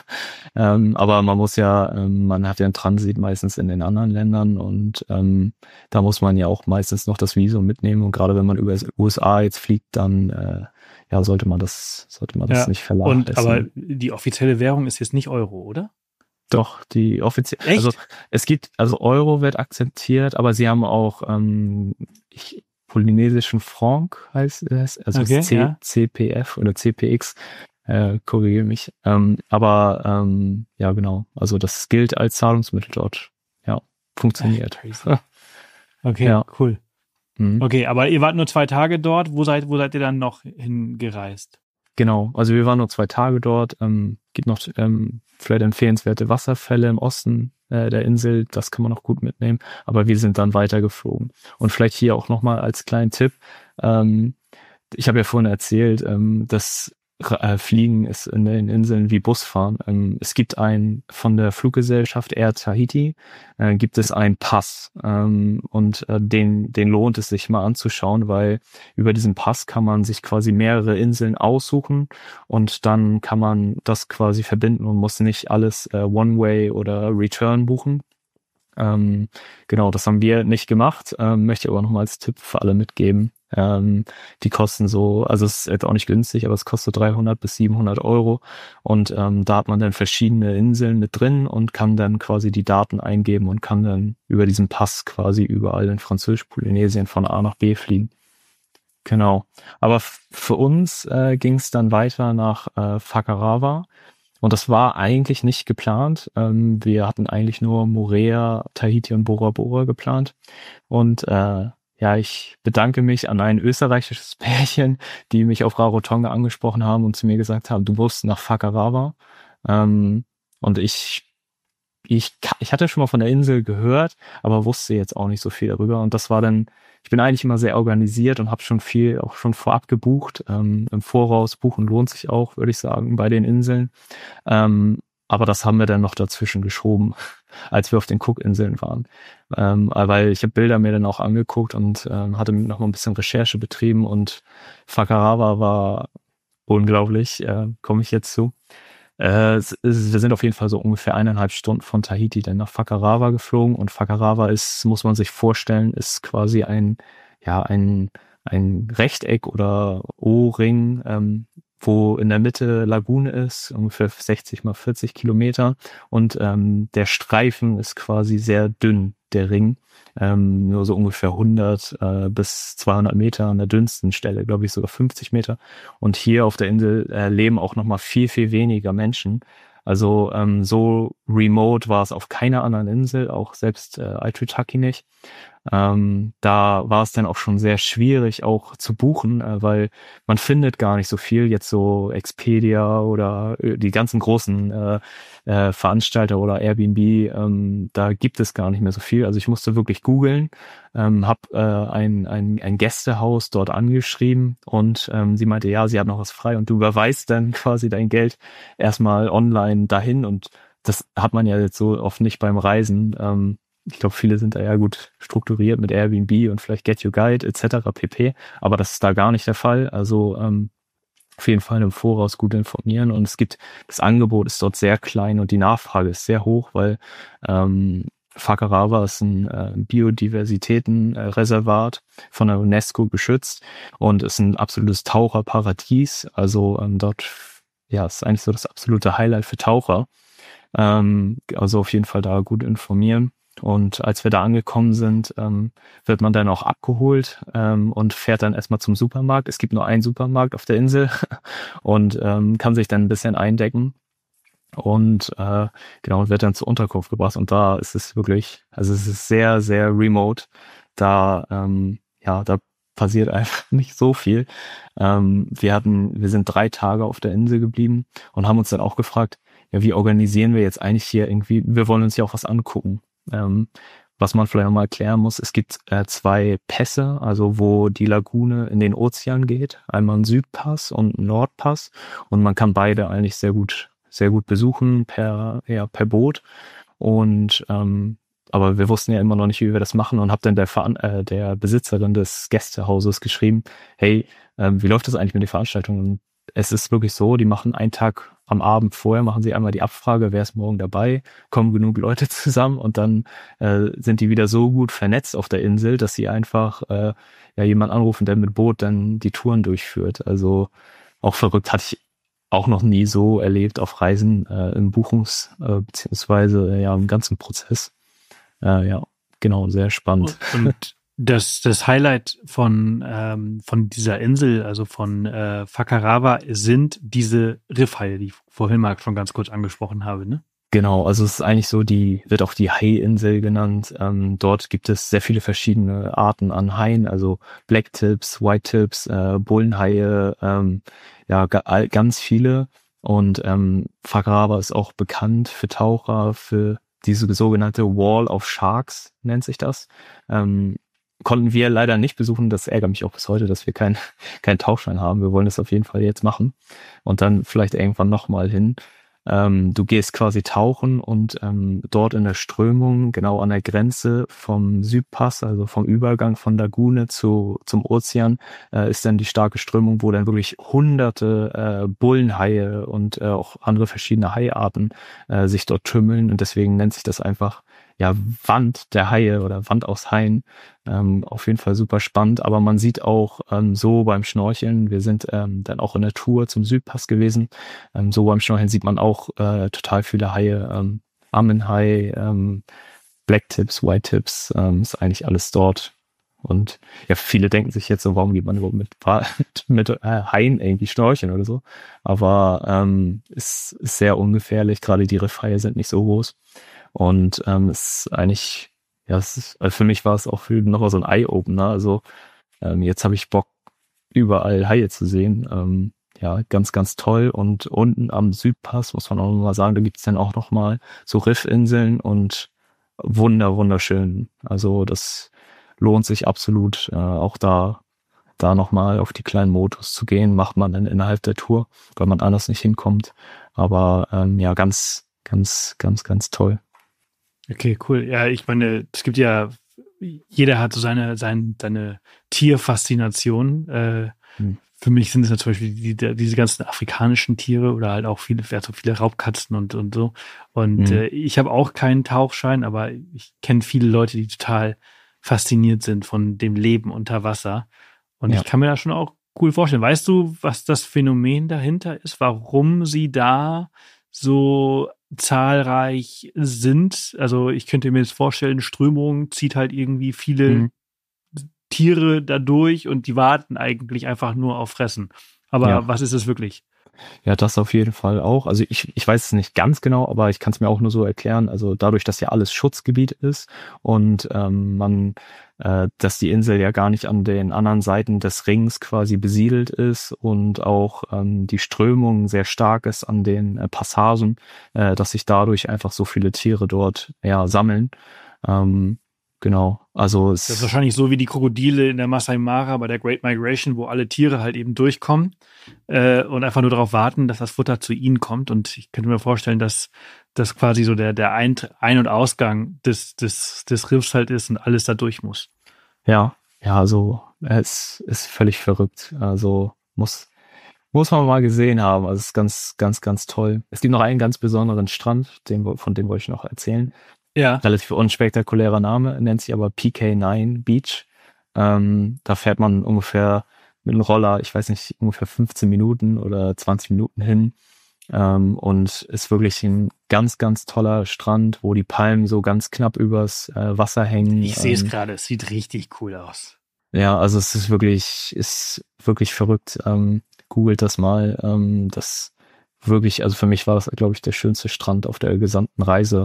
[SPEAKER 4] ähm, aber man muss ja, ähm, man hat ja einen Transit meistens in den anderen Ländern und ähm, da muss man ja auch meistens noch das Visum mitnehmen und gerade wenn man über U S A jetzt fliegt, dann äh, ja sollte man das, sollte man das
[SPEAKER 3] Ja,
[SPEAKER 4] nicht
[SPEAKER 3] Und
[SPEAKER 4] vernachlässigen.
[SPEAKER 3] aber die offizielle Währung ist jetzt nicht Euro, oder?
[SPEAKER 4] Doch, die offiziell,
[SPEAKER 3] Echt?
[SPEAKER 4] also es gibt, also Euro wird akzeptiert, aber sie haben auch ähm, ich, polynesischen Franc heißt es, also
[SPEAKER 3] Okay,
[SPEAKER 4] C,
[SPEAKER 3] ja.
[SPEAKER 4] C P F oder C P X, äh, korrigiere mich. Ähm, aber ähm, ja, genau, also das gilt als Zahlungsmittel dort. Ja, funktioniert.
[SPEAKER 3] Crazy. Okay,
[SPEAKER 4] Ja.
[SPEAKER 3] cool.
[SPEAKER 4] Mhm.
[SPEAKER 3] Okay, aber ihr wart nur zwei Tage dort. Wo seid, wo seid ihr dann noch hingereist?
[SPEAKER 4] Genau, also wir waren nur zwei Tage dort. Ähm, gibt noch ähm, vielleicht empfehlenswerte Wasserfälle im Osten äh, der Insel, das kann man auch gut mitnehmen. Aber wir sind dann weitergeflogen. Und vielleicht hier auch nochmal als kleinen Tipp, ähm, ich habe ja vorhin erzählt, ähm, dass äh, Fliegen ist in den Inseln wie Busfahren. Ähm, es gibt ein, von der Fluggesellschaft Air Tahiti, äh, gibt es einen Pass. Ähm, und äh, den, den lohnt es sich mal anzuschauen, weil über diesen Pass kann man sich quasi mehrere Inseln aussuchen und dann kann man das quasi verbinden und muss nicht alles äh, One-Way oder Return buchen. Ähm, genau, das haben wir nicht gemacht, ähm, möchte ich aber nochmal als Tipp für alle mitgeben. Ähm, die kosten so, also es ist jetzt auch nicht günstig, aber es kostet dreihundert bis siebenhundert Euro und ähm, da hat man dann verschiedene Inseln mit drin und kann dann quasi die Daten eingeben und kann dann über diesen Pass quasi überall in Französisch-Polynesien von A nach B fliegen. Genau, aber f- für uns äh, ging es dann weiter nach äh, Whakarawa. Und das war eigentlich nicht geplant. Ähm, wir hatten eigentlich nur Moorea, Tahiti und Bora Bora geplant. Und äh, ja, ich bedanke mich an ein österreichisches Pärchen, die mich auf Rarotonga angesprochen haben und zu mir gesagt haben, du musst nach Whakarawa. Ähm, und ich, ich, ka- ich hatte schon mal von der Insel gehört, aber wusste jetzt auch nicht so viel darüber. Und das war dann, ich bin eigentlich immer sehr organisiert und habe schon viel auch schon vorab gebucht. Ähm, im Voraus buchen lohnt sich auch, würde ich sagen, bei den Inseln. Ähm, aber das haben wir dann noch dazwischen geschoben, als wir auf den Cookinseln waren. Ähm, weil ich habe Bilder mir dann auch angeguckt und ähm, hatte noch mal ein bisschen Recherche betrieben und Whakarawa war unglaublich, äh, komme ich jetzt zu. Äh, es ist, wir sind auf jeden Fall so ungefähr eineinhalb Stunden von Tahiti dann nach Whakarawa geflogen und Whakarawa ist, muss man sich vorstellen, ist quasi ein, ja, ein, ein Rechteck oder O-Ring, ähm, wo in der Mitte Lagune ist, ungefähr sechzig mal vierzig Kilometer und ähm, der Streifen ist quasi sehr dünn, der Ring, ähm, nur so ungefähr hundert äh, bis zweihundert Meter an der dünnsten Stelle, glaube ich sogar fünfzig Meter. Und hier auf der Insel äh, leben auch noch mal viel, viel weniger Menschen. Also ähm, so remote war es auf keiner anderen Insel, auch selbst äh, Aitutaki nicht. Ähm, da war es dann auch schon sehr schwierig auch zu buchen, äh, weil man findet gar nicht so viel, jetzt so Expedia oder äh, die ganzen großen äh, äh, Veranstalter oder Airbnb, ähm, da gibt es gar nicht mehr so viel. Also ich musste wirklich googeln, ähm, habe äh, ein, ein, ein Gästehaus dort angeschrieben und ähm, sie meinte, ja, sie hat noch was frei und du überweist dann quasi dein Geld erstmal online dahin und das hat man ja jetzt so oft nicht beim Reisen. Ähm, ich glaube, viele sind da ja gut strukturiert mit Airbnb und vielleicht Get Your Guide et cetera pp. Aber das ist da gar nicht der Fall. Also ähm, auf jeden Fall im Voraus gut informieren. Und es gibt, das Angebot ist dort sehr klein und die Nachfrage ist sehr hoch, weil ähm, Whakarawa ist ein äh, Biodiversitätenreservat von der UNESCO geschützt und ist ein absolutes Taucherparadies. Also ähm, dort, ja, ist eigentlich so das absolute Highlight für Taucher. Ähm, also auf jeden Fall da gut informieren. Und als wir da angekommen sind, ähm, wird man dann auch abgeholt ähm, und fährt dann erstmal zum Supermarkt. Es gibt nur einen Supermarkt auf der Insel und ähm, kann sich dann ein bisschen eindecken und äh, genau wird dann zur Unterkunft gebracht. Und da ist es wirklich, also es ist sehr, sehr remote. Da, ähm, ja, da passiert einfach nicht so viel. Ähm, wir hatten, wir sind drei Tage auf der Insel geblieben und haben uns dann auch gefragt, ja, wie organisieren wir jetzt eigentlich hier irgendwie, wir wollen uns ja auch was angucken. Ähm, was man vielleicht nochmal erklären muss, es gibt äh, zwei Pässe, also wo die Lagune in den Ozean geht, einmal ein Südpass und ein Nordpass und man kann beide eigentlich sehr gut, sehr gut besuchen per, ja, per Boot und ähm, aber wir wussten ja immer noch nicht, wie wir das machen und habe dann der, Veran äh, der Besitzerin des Gästehauses geschrieben, hey, ähm, wie läuft das eigentlich mit den Veranstaltungen? Und es ist wirklich so, die machen einen Tag am Abend vorher, machen sie einmal die Abfrage, wer ist morgen dabei, kommen genug Leute zusammen und dann äh, sind die wieder so gut vernetzt auf der Insel, dass sie einfach äh, ja jemand anrufen, der mit Boot dann die Touren durchführt. Also auch verrückt, hatte ich auch noch nie so erlebt auf Reisen äh, im Buchungs- äh, beziehungsweise äh, ja im ganzen Prozess. Äh, ja, genau, sehr spannend.
[SPEAKER 3] Und, und das, das Highlight von, ähm, von dieser Insel, also von äh, Whakarawa, sind diese Riffhaie, die ich vorhin mal schon ganz kurz angesprochen habe, ne?
[SPEAKER 4] Genau, also es ist eigentlich so, die wird auch die Haiinsel genannt. Ähm, dort gibt es sehr viele verschiedene Arten an Haien, also Blacktips, Whitetips, äh, Bullenhaie, ähm, ja, ga, all- ganz viele. Und ähm, Fagara ist auch bekannt für Taucher, für diese sogenannte Wall of Sharks, nennt sich das. Ähm, konnten wir leider nicht besuchen. Das ärgert mich auch bis heute, dass wir keinen keinen Tauchschein haben. Wir wollen das auf jeden Fall jetzt machen und dann vielleicht irgendwann nochmal hin. Ähm, du gehst quasi tauchen und ähm, dort in der Strömung, genau an der Grenze vom Südpass, also vom Übergang von Lagune zu zum Ozean, äh, ist dann die starke Strömung, wo dann wirklich hunderte äh, Bullenhaie und äh, auch andere verschiedene Haiarten äh, sich dort tümmeln. Und deswegen nennt sich das einfach ja Wand der Haie oder Wand aus Haien. Ähm, auf jeden Fall super spannend, aber man sieht auch ähm, so beim Schnorcheln, wir sind ähm, dann auch in der Tour zum Südpass gewesen, ähm, so beim Schnorcheln sieht man auch äh, total viele Haie, ähm, Ammenhai, ähm, Blacktips, Whitetips, ähm, ist eigentlich alles dort. Und ja, viele denken sich jetzt so, warum geht man überhaupt mit, mit, mit äh, Haien irgendwie schnorcheln oder so, aber ähm, ist, ist sehr ungefährlich, gerade die Riffhaie sind nicht so groß und ähm, ist eigentlich ja, es ist, also für mich war es auch für noch mal so ein Eye-Opener. Also ähm, jetzt habe ich Bock, überall Haie zu sehen. Ähm, ja, ganz, ganz toll. Und unten am Südpass, muss man auch noch mal sagen, da gibt es dann auch noch mal so Riffinseln und wunder, wunderschön. Also das lohnt sich absolut, äh, auch da da noch mal auf die kleinen Motos zu gehen. Macht man dann innerhalb der Tour, weil man anders nicht hinkommt. Aber ähm, ja, ganz, ganz, ganz, ganz toll.
[SPEAKER 3] Okay, cool. Ja, ich meine, es gibt ja, jeder hat so seine, seine, seine Tierfaszination. Äh, hm. Für mich sind es ja zum Beispiel die, die, diese ganzen afrikanischen Tiere oder halt auch viele, so viele Raubkatzen und, und so. Und hm. äh, ich habe auch keinen Tauchschein, aber ich kenne viele Leute, die total fasziniert sind von dem Leben unter Wasser. Und ja. ich kann mir da schon auch cool vorstellen. Weißt du, was das Phänomen dahinter ist? Warum sie da so zahlreich sind? Also ich könnte mir jetzt vorstellen, Strömung zieht halt irgendwie viele mhm. Tiere da durch und die warten eigentlich einfach nur auf Fressen. Aber ja. was ist es wirklich?
[SPEAKER 4] Ja, das auf jeden Fall auch. Also ich, ich weiß es nicht ganz genau, aber ich kann es mir auch nur so erklären. Also dadurch, dass ja alles Schutzgebiet ist und ähm, man, äh, dass die Insel ja gar nicht an den anderen Seiten des Rings quasi besiedelt ist und auch ähm, die Strömung sehr stark ist an den äh, Passagen, äh, dass sich dadurch einfach so viele Tiere dort ja sammeln. Ähm, Genau, also es
[SPEAKER 3] das ist wahrscheinlich so wie die Krokodile in der Masai Mara bei der Great Migration, wo alle Tiere halt eben durchkommen äh, und einfach nur darauf warten, dass das Futter zu ihnen kommt. Und ich könnte mir vorstellen, dass das quasi so der der Ein-, Ein- und Ausgang des des des Riffs halt ist und alles da durch muss.
[SPEAKER 4] Ja, ja, also es ist völlig verrückt. Also muss muss man mal gesehen haben. Also es ist ganz, ganz, ganz toll. Es gibt noch einen ganz besonderen Strand, den, von dem wollte ich noch erzählen.
[SPEAKER 3] Ja.
[SPEAKER 4] Relativ unspektakulärer Name, nennt sich aber P K neun Beach. Ähm, da fährt man ungefähr mit einem Roller, ich weiß nicht, ungefähr fünfzehn Minuten oder zwanzig Minuten hin. Ähm, und ist wirklich ein ganz, ganz toller Strand, wo die Palmen so ganz knapp übers äh, Wasser hängen.
[SPEAKER 3] Ich sehe es
[SPEAKER 4] ähm,
[SPEAKER 3] gerade, es sieht richtig cool aus.
[SPEAKER 4] Ja, also es ist wirklich, ist wirklich verrückt. Ähm, googelt das mal. Ähm, das wirklich, also für mich war das, glaube ich, der schönste Strand auf der gesamten Reise.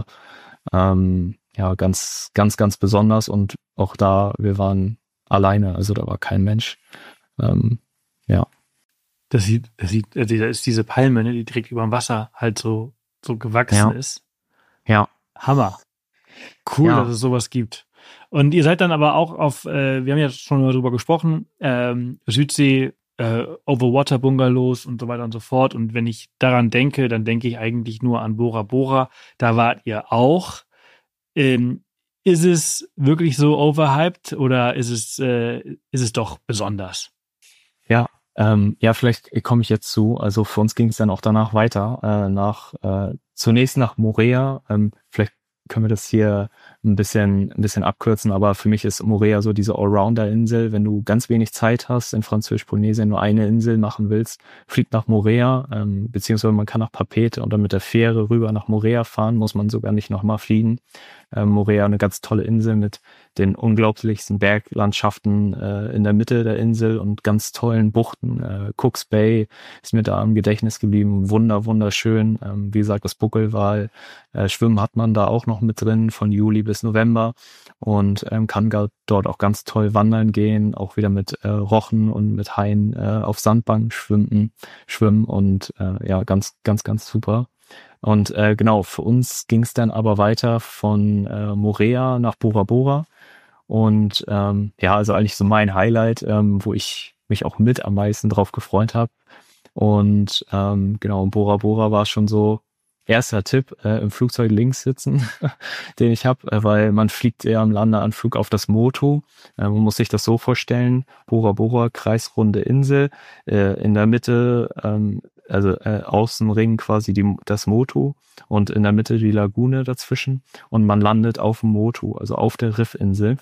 [SPEAKER 4] Ähm, ja, ganz, ganz, ganz besonders und auch da, wir waren alleine, also da war kein Mensch. Ähm, ja.
[SPEAKER 3] Das sieht, das sieht, also da ist diese Palme, ne, die direkt über dem Wasser halt so, so gewachsen
[SPEAKER 4] ja.
[SPEAKER 3] ist.
[SPEAKER 4] Ja.
[SPEAKER 3] Hammer. Cool,
[SPEAKER 4] ja.
[SPEAKER 3] dass es sowas gibt. Und ihr seid dann aber auch auf, äh, wir haben ja schon mal drüber gesprochen, ähm, Südsee, äh, Overwater-Bungalows und so weiter und so fort. Und wenn ich daran denke, dann denke ich eigentlich nur an Bora Bora. Da wart ihr auch. Ähm, ist es wirklich so overhyped oder ist es, äh, ist es doch besonders?
[SPEAKER 4] Ja, ähm, ja, vielleicht komme ich jetzt zu. Also für uns ging es dann auch danach weiter, äh, nach äh, zunächst nach Moorea. Ähm, vielleicht können wir das hier ein bisschen ein bisschen abkürzen, aber für mich ist Moorea so diese Allrounder-Insel. Wenn du ganz wenig Zeit hast, in Französisch-Polynesien nur eine Insel machen willst, flieg nach Moorea, ähm, beziehungsweise man kann nach Papeete und dann mit der Fähre rüber nach Moorea fahren, muss man sogar nicht nochmal fliegen. Äh, Moorea, eine ganz tolle Insel mit den unglaublichsten Berglandschaften äh, in der Mitte der Insel und ganz tollen Buchten. Äh, Cooks Bay ist mir da im Gedächtnis geblieben. Wunder, wunderschön. Ähm, wie gesagt, das Buckelwal. Äh, Schwimmen hat man da auch noch mit drin von Juli bis November und ähm, kann gar dort auch ganz toll wandern gehen, auch wieder mit äh, Rochen und mit Haien äh, auf Sandbank schwimmen, schwimmen und äh, ja, ganz, ganz, ganz super. Und äh, genau, für uns ging es dann aber weiter von äh, Moorea nach Bora Bora. Und ähm, ja, also eigentlich so mein Highlight, ähm, wo ich mich auch mit am meisten drauf gefreut habe. Und ähm, genau, in Bora Bora war schon so erster Tipp, äh, im Flugzeug links sitzen, den ich habe, äh, weil man fliegt ja im Landeanflug auf das Motu. Äh, man muss sich das so vorstellen, Bora Bora, kreisrunde Insel, äh, in der Mitte, ähm, also äh, Außenring quasi die, das Motu und in der Mitte die Lagune dazwischen und man landet auf dem Motu, also auf der Riffinsel.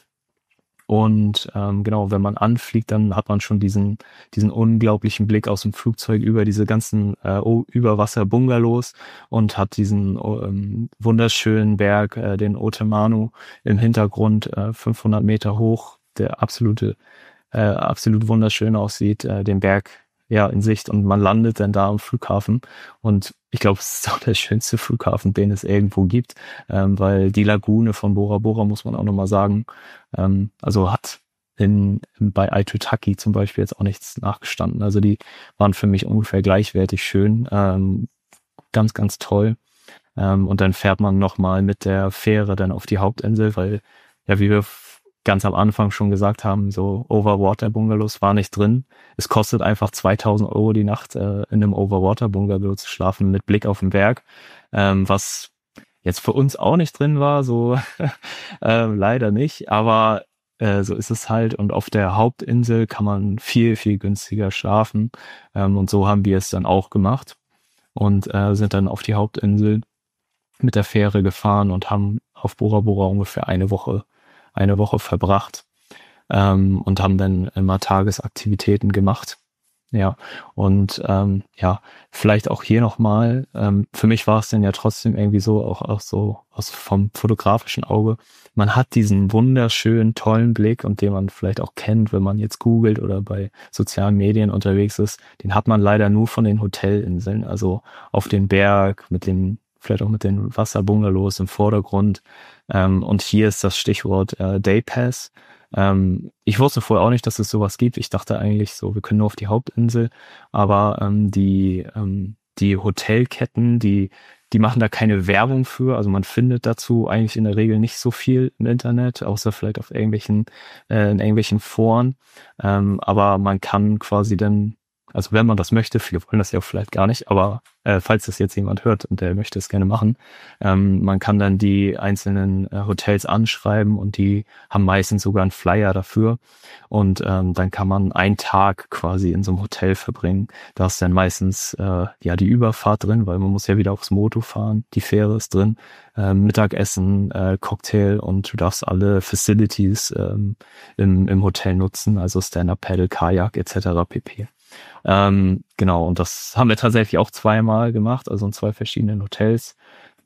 [SPEAKER 4] Und ähm, genau, wenn man anfliegt, dann hat man schon diesen diesen unglaublichen Blick aus dem Flugzeug über diese ganzen äh, Überwasser-Bungalows und hat diesen ähm, wunderschönen Berg, äh, den Otemanu im Hintergrund, äh, fünfhundert Meter hoch, der absolute äh, absolut wunderschön aussieht, äh, den Berg ja in Sicht und man landet dann da am Flughafen und ich glaube, es ist auch der schönste Flughafen, den es irgendwo gibt, ähm, weil die Lagune von Bora Bora, muss man auch nochmal sagen, ähm, also hat in, bei Aitutaki zum Beispiel jetzt auch nichts nachgestanden. Also die waren für mich ungefähr gleichwertig schön, ähm, ganz, ganz toll. Ähm, und dann fährt man nochmal mit der Fähre dann auf die Hauptinsel, weil, ja, wie wir ganz am Anfang schon gesagt haben, so Overwater-Bungalows war nicht drin. Es kostet einfach zweitausend Euro die Nacht, äh, in einem Overwater-Bungalow zu schlafen mit Blick auf den Berg, ähm, was jetzt für uns auch nicht drin war, so äh, leider nicht, aber äh, so ist es halt. Und auf der Hauptinsel kann man viel, viel günstiger schlafen ähm, und so haben wir es dann auch gemacht und äh, sind dann auf die Hauptinsel mit der Fähre gefahren und haben auf Bora Bora ungefähr eine Woche eine Woche verbracht ähm, und haben dann immer Tagesaktivitäten gemacht. Ja, und ähm, ja, vielleicht auch hier nochmal, ähm, für mich war es dann ja trotzdem irgendwie so, auch, auch so aus vom fotografischen Auge, man hat diesen wunderschönen, tollen Blick und den man vielleicht auch kennt, wenn man jetzt googelt oder bei sozialen Medien unterwegs ist, den hat man leider nur von den Hotelinseln, also auf den Berg mit den vielleicht auch mit den Wasserbungalows im Vordergrund. Ähm, und hier ist das Stichwort äh, Day Pass. Ähm, ich wusste vorher auch nicht, dass es sowas gibt. Ich dachte eigentlich so, wir können nur auf die Hauptinsel. Aber ähm, die ähm, die Hotelketten, die die machen da keine Werbung für. Also man findet dazu eigentlich in der Regel nicht so viel im Internet, außer vielleicht auf irgendwelchen äh, in irgendwelchen Foren. Ähm, aber man kann quasi dann, also wenn man das möchte, viele wollen das ja auch vielleicht gar nicht, aber äh, falls das jetzt jemand hört und der möchte es gerne machen, ähm, man kann dann die einzelnen äh, Hotels anschreiben und die haben meistens sogar einen Flyer dafür und ähm, dann kann man einen Tag quasi in so einem Hotel verbringen. Da ist dann meistens äh, ja die Überfahrt drin, weil man muss ja wieder aufs Moto fahren, die Fähre ist drin, äh, Mittagessen, äh, Cocktail und du darfst alle Facilities ähm, im, im Hotel nutzen, also Stand-Up-Paddle, Kajak et cetera pp. Ähm, genau, und das haben wir tatsächlich auch zweimal gemacht, also in zwei verschiedenen Hotels.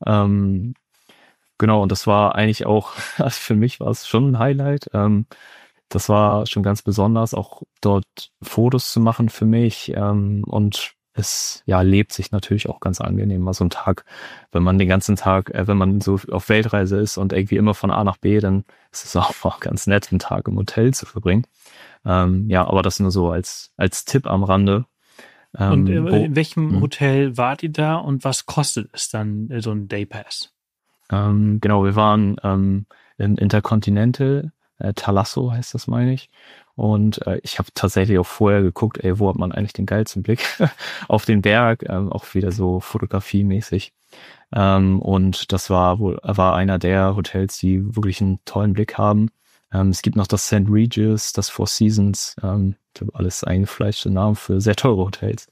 [SPEAKER 4] Ähm, genau, und das war eigentlich auch, also für mich war es schon ein Highlight. Ähm, das war schon ganz besonders, auch dort Fotos zu machen für mich. Ähm, und es ja lebt sich natürlich auch ganz angenehm. Mal so ein Tag, wenn man den ganzen Tag, äh, wenn man so auf Weltreise ist und irgendwie immer von A nach B, dann ist es auch ganz nett, einen Tag im Hotel zu verbringen. Ähm, ja, aber das nur so als als Tipp am Rande. Ähm,
[SPEAKER 3] und äh,
[SPEAKER 4] wo,
[SPEAKER 3] in welchem
[SPEAKER 4] mh.
[SPEAKER 3] Hotel wart ihr da und was kostet es dann, äh, so ein Daypass?
[SPEAKER 4] Ähm, genau, wir waren ähm, im Intercontinental, äh, Thalasso heißt das, meine ich. Und äh, ich habe tatsächlich auch vorher geguckt, ey, wo hat man eigentlich den geilsten Blick auf den Berg, ähm, auch wieder so fotografiemäßig. Ähm, und das war wohl war einer der Hotels, die wirklich einen tollen Blick haben. Ähm, es gibt noch das Saint Regis, das Four Seasons, ähm, ich glaube, alles eingefleischte Namen für sehr teure Hotels.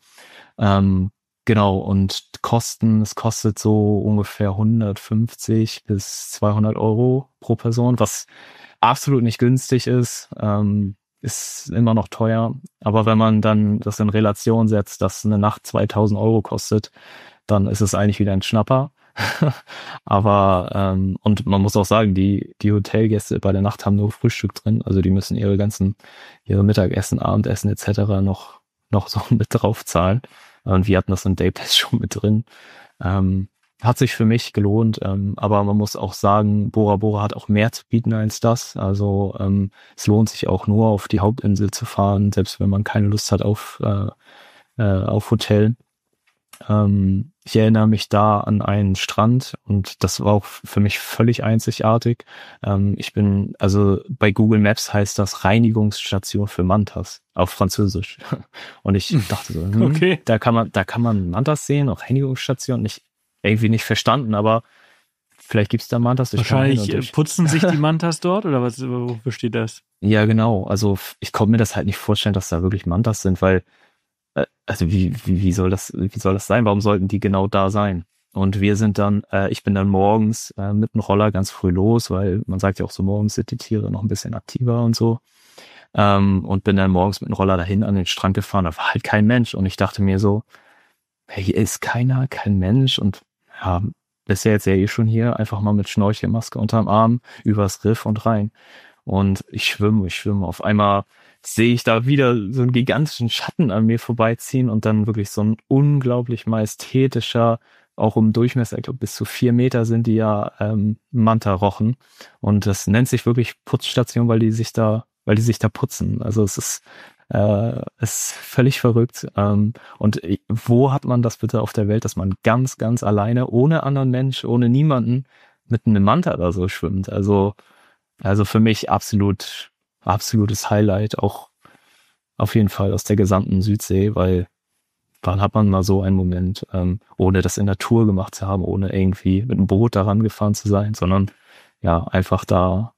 [SPEAKER 4] Ähm, genau, und Kosten, es kostet so ungefähr hundertfünfzig bis zweihundert Euro pro Person, was absolut nicht günstig ist, ähm, ist immer noch teuer. Aber wenn man dann das in Relation setzt, dass eine Nacht zweitausend Euro kostet, dann ist es eigentlich wieder ein Schnapper. Aber, ähm, und man muss auch sagen, die, die Hotelgäste bei der Nacht haben nur Frühstück drin. Also die müssen ihre ganzen, ihre Mittagessen, Abendessen et cetera noch, noch so mit drauf zahlen. Und wir hatten das in Daypass schon mit drin. Ähm, hat sich für mich gelohnt, ähm, aber man muss auch sagen, Bora Bora hat auch mehr zu bieten als das. Also ähm, es lohnt sich auch nur auf die Hauptinsel zu fahren, selbst wenn man keine Lust hat auf, äh, äh, auf Hotel. Ähm, ich erinnere mich da an einen Strand und das war auch für mich völlig einzigartig. Ähm, ich bin, also bei Google Maps heißt das Reinigungsstation für Mantas auf Französisch. Und ich dachte so, hm,
[SPEAKER 3] Okay.
[SPEAKER 4] da kann man, da kann man Mantas sehen, auch Reinigungsstation. Nicht, irgendwie nicht verstanden, aber vielleicht gibt's da Mantas. Ich kann
[SPEAKER 3] Wahrscheinlich
[SPEAKER 4] hin und durch.
[SPEAKER 3] putzen sich die Mantas dort oder was, wofür steht das?
[SPEAKER 4] Ja, genau. Also f- ich konnte mir das halt nicht vorstellen, dass da wirklich Mantas sind, weil äh, also wie, wie, wie soll das, wie soll das sein? Warum sollten die genau da sein? Und wir sind dann, äh, ich bin dann morgens äh, mit dem Roller ganz früh los, weil man sagt ja auch so, morgens sind die Tiere noch ein bisschen aktiver und so. Ähm, und bin dann morgens mit dem Roller dahin an den Strand gefahren. Da war halt kein Mensch. Und ich dachte mir so, hey, hier ist keiner, kein Mensch. Und ja, bist ja jetzt ja eh schon hier, einfach mal mit Schnorchelmaske unterm Arm, übers Riff und rein. Und ich schwimme, ich schwimme. Auf einmal sehe ich da wieder so einen gigantischen Schatten an mir vorbeiziehen und dann wirklich so ein unglaublich majestätischer, auch im Durchmesser, ich glaube bis zu vier Meter sind die ja, ähm, Manta-Rochen. Und das nennt sich wirklich Putzstation, weil die sich da, weil die sich da putzen. Also es ist, äh, es ist völlig verrückt. Ähm, und ich- wo hat man das bitte auf der Welt, dass man ganz, ganz alleine, ohne anderen Mensch, ohne niemanden, mit einem Manta da so schwimmt? Also, also für mich absolut, absolutes Highlight, auch auf jeden Fall aus der gesamten Südsee, weil wann hat man mal so einen Moment, ähm, ohne das in der Tour gemacht zu haben, ohne irgendwie mit einem Boot daran gefahren zu sein, sondern ja, einfach da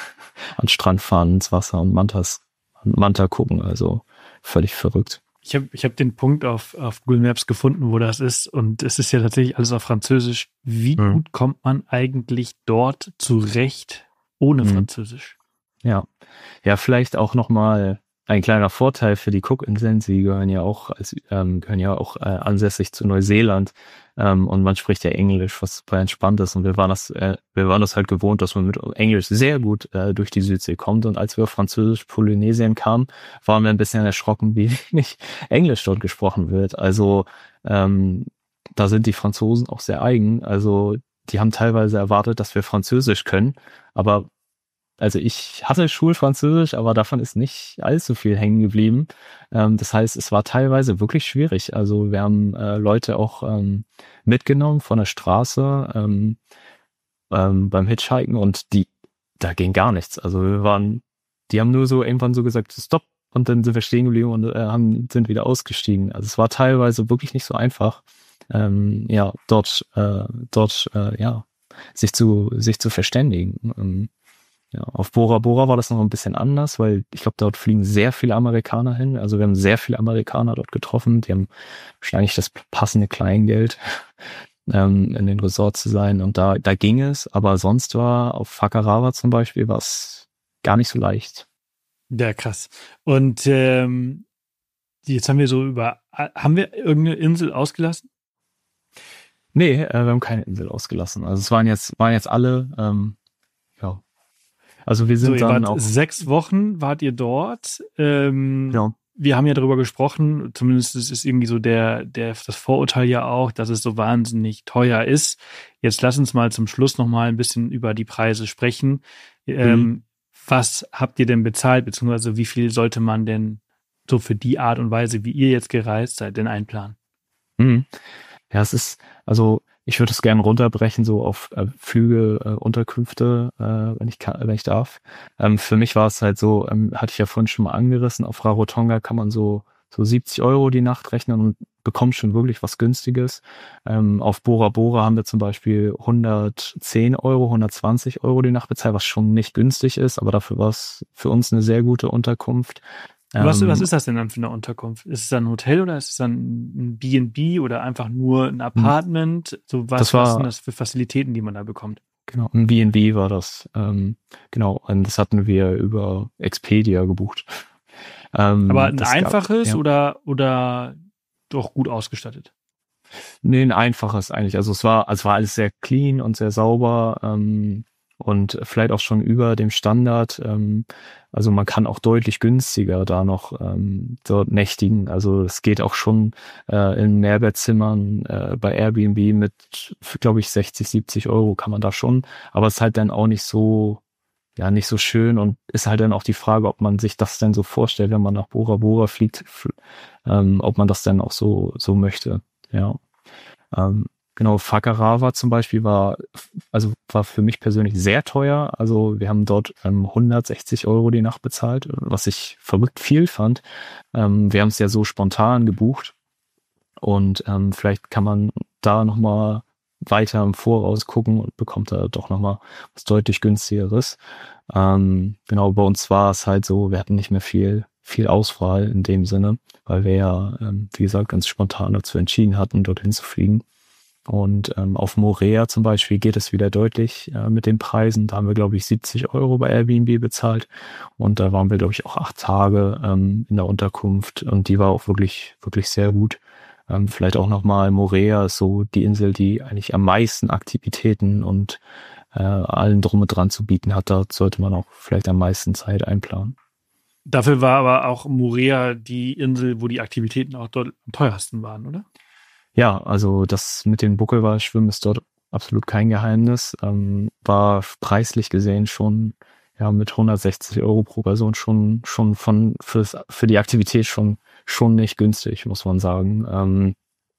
[SPEAKER 4] an den Strand fahren, ins Wasser und Mantas, Manta gucken, also völlig verrückt.
[SPEAKER 3] Ich habe ich hab den Punkt auf, auf Google Maps gefunden, wo das ist. Und es ist ja tatsächlich alles auf Französisch. Wie
[SPEAKER 4] Hm.
[SPEAKER 3] gut kommt man eigentlich dort zurecht ohne
[SPEAKER 4] Hm.
[SPEAKER 3] Französisch?
[SPEAKER 4] Ja, ja, vielleicht auch nochmal ein kleiner Vorteil für die Cookinseln. Sie gehören ja auch als ähm, gehören ja auch äh, ansässig zu Neuseeland, ähm, und man spricht ja Englisch, was super entspannt ist. Und wir waren das, äh, wir waren das halt gewohnt, dass man mit Englisch sehr gut äh, durch die Südsee kommt. Und als wir auf Französisch-Polynesien kamen, waren wir ein bisschen erschrocken, wie wenig Englisch dort gesprochen wird. Also ähm, da sind die Franzosen auch sehr eigen. Also die haben teilweise erwartet, dass wir Französisch können, aber also ich hatte Schulfranzösisch, aber davon ist nicht allzu viel hängen geblieben. Ähm, das heißt, es war teilweise wirklich schwierig. Also wir haben äh, Leute auch ähm, mitgenommen von der Straße ähm, ähm, beim Hitchhiken und die, da ging gar nichts. Also wir waren, die haben nur so irgendwann so gesagt, stopp, und dann sind wir stehen geblieben und äh, haben, sind wieder ausgestiegen. Also es war teilweise wirklich nicht so einfach, ähm, ja, dort, äh, dort, äh, ja, sich zu, sich zu verständigen. Ähm, ja, auf Bora Bora war das noch ein bisschen anders, weil ich glaube, dort fliegen sehr viele Amerikaner hin. Also wir haben sehr viele Amerikaner dort getroffen. Die haben wahrscheinlich das passende Kleingeld, ähm, in den Resorts zu sein. Und da, da ging es. Aber sonst war auf Fakarawa zum Beispiel war es gar nicht so leicht.
[SPEAKER 3] Ja, krass. Und ähm, jetzt haben wir so über, haben wir irgendeine Insel ausgelassen?
[SPEAKER 4] Nee, äh, wir haben keine Insel ausgelassen. Also es waren jetzt, waren jetzt alle, ähm, ja. Also wir sind
[SPEAKER 3] So, ihr
[SPEAKER 4] dann
[SPEAKER 3] wart
[SPEAKER 4] auch.
[SPEAKER 3] sechs Wochen wart ihr dort. Ähm,
[SPEAKER 4] Ja.
[SPEAKER 3] Wir haben ja darüber gesprochen, zumindest ist es irgendwie so der, der, das Vorurteil ja auch, dass es so wahnsinnig teuer ist. Jetzt lass uns mal zum Schluss noch mal ein bisschen über die Preise sprechen. Ähm,
[SPEAKER 4] Mhm.
[SPEAKER 3] Was habt ihr denn bezahlt, beziehungsweise wie viel sollte man denn so für die Art und Weise, wie ihr jetzt gereist seid, denn einplanen?
[SPEAKER 4] Mhm. Ja, es ist, also ich würde es gerne runterbrechen, so auf äh, Flüge, äh, Unterkünfte, äh, wenn ich kann, wenn ich darf. Ähm, für mich war es halt so, ähm, hatte ich ja vorhin schon mal angerissen, auf Rarotonga kann man so so siebzig Euro die Nacht rechnen und bekommt schon wirklich was Günstiges. Ähm, auf Bora Bora haben wir zum Beispiel hundertzehn Euro, hundertzwanzig Euro die Nacht bezahlt, was schon nicht günstig ist, aber dafür war es für uns eine sehr gute Unterkunft.
[SPEAKER 3] Was,
[SPEAKER 4] Ähm,
[SPEAKER 3] was ist das denn dann für eine Unterkunft? Ist es dann ein Hotel oder ist es dann ein B und B oder einfach nur ein Apartment? So was,
[SPEAKER 4] Das war-
[SPEAKER 3] was sind das für Facilitäten, die man da bekommt?
[SPEAKER 4] Genau, ein B und B war das. Ähm, genau, und das hatten wir über Expedia gebucht. Ähm,
[SPEAKER 3] Aber ein
[SPEAKER 4] das gab-
[SPEAKER 3] einfaches
[SPEAKER 4] ja.
[SPEAKER 3] oder, oder doch gut ausgestattet?
[SPEAKER 4] Nee, ein einfaches eigentlich. Also es war, also es war alles sehr clean und sehr sauber ähm, und vielleicht auch schon über dem Standard. Ähm, also man kann auch deutlich günstiger da noch ähm, dort nächtigen. Also es geht auch schon äh, in Mehrbettzimmern äh, bei Airbnb mit, glaube ich, sechzig, siebzig Euro kann man da schon. Aber es ist halt dann auch nicht so, ja, nicht so schön und ist halt dann auch die Frage, ob man sich das denn so vorstellt, wenn man nach Bora Bora fliegt, f- ähm, ob man das dann auch so so möchte. Ja. Ähm, genau, Fakarawa zum Beispiel war, also war für mich persönlich sehr teuer. Also wir haben dort ähm, hundertsechzig Euro die Nacht bezahlt, was ich verrückt viel fand. Ähm, wir haben es ja so spontan gebucht und ähm, vielleicht kann man da nochmal weiter im Voraus gucken und bekommt da doch nochmal was deutlich günstigeres. Ähm, genau, bei uns war es halt so, wir hatten nicht mehr viel, viel Auswahl in dem Sinne, weil wir ja, ähm, wie gesagt, ganz spontan dazu entschieden hatten, dorthin zu fliegen. Und ähm, auf Moorea zum Beispiel geht es wieder deutlich äh, mit den Preisen. Da haben wir, glaube ich, siebzig Euro bei Airbnb bezahlt. Und da waren wir, glaube ich, auch acht Tage ähm, in der Unterkunft. Und die war auch wirklich, wirklich sehr gut. Ähm, vielleicht auch nochmal, Moorea ist so die Insel, die eigentlich am meisten Aktivitäten und äh, allen drum und dran zu bieten hat. Da sollte man auch vielleicht am meisten Zeit einplanen.
[SPEAKER 3] Dafür war aber auch Moorea die Insel, wo die Aktivitäten auch dort am teuersten waren, oder?
[SPEAKER 4] Ja, also das mit den Buckelwalschwimmen ist dort absolut kein Geheimnis. Ähm, war preislich gesehen schon ja mit hundertsechzig Euro pro Person schon schon von fürs, für die Aktivität schon schon nicht günstig, muss man sagen. Ähm,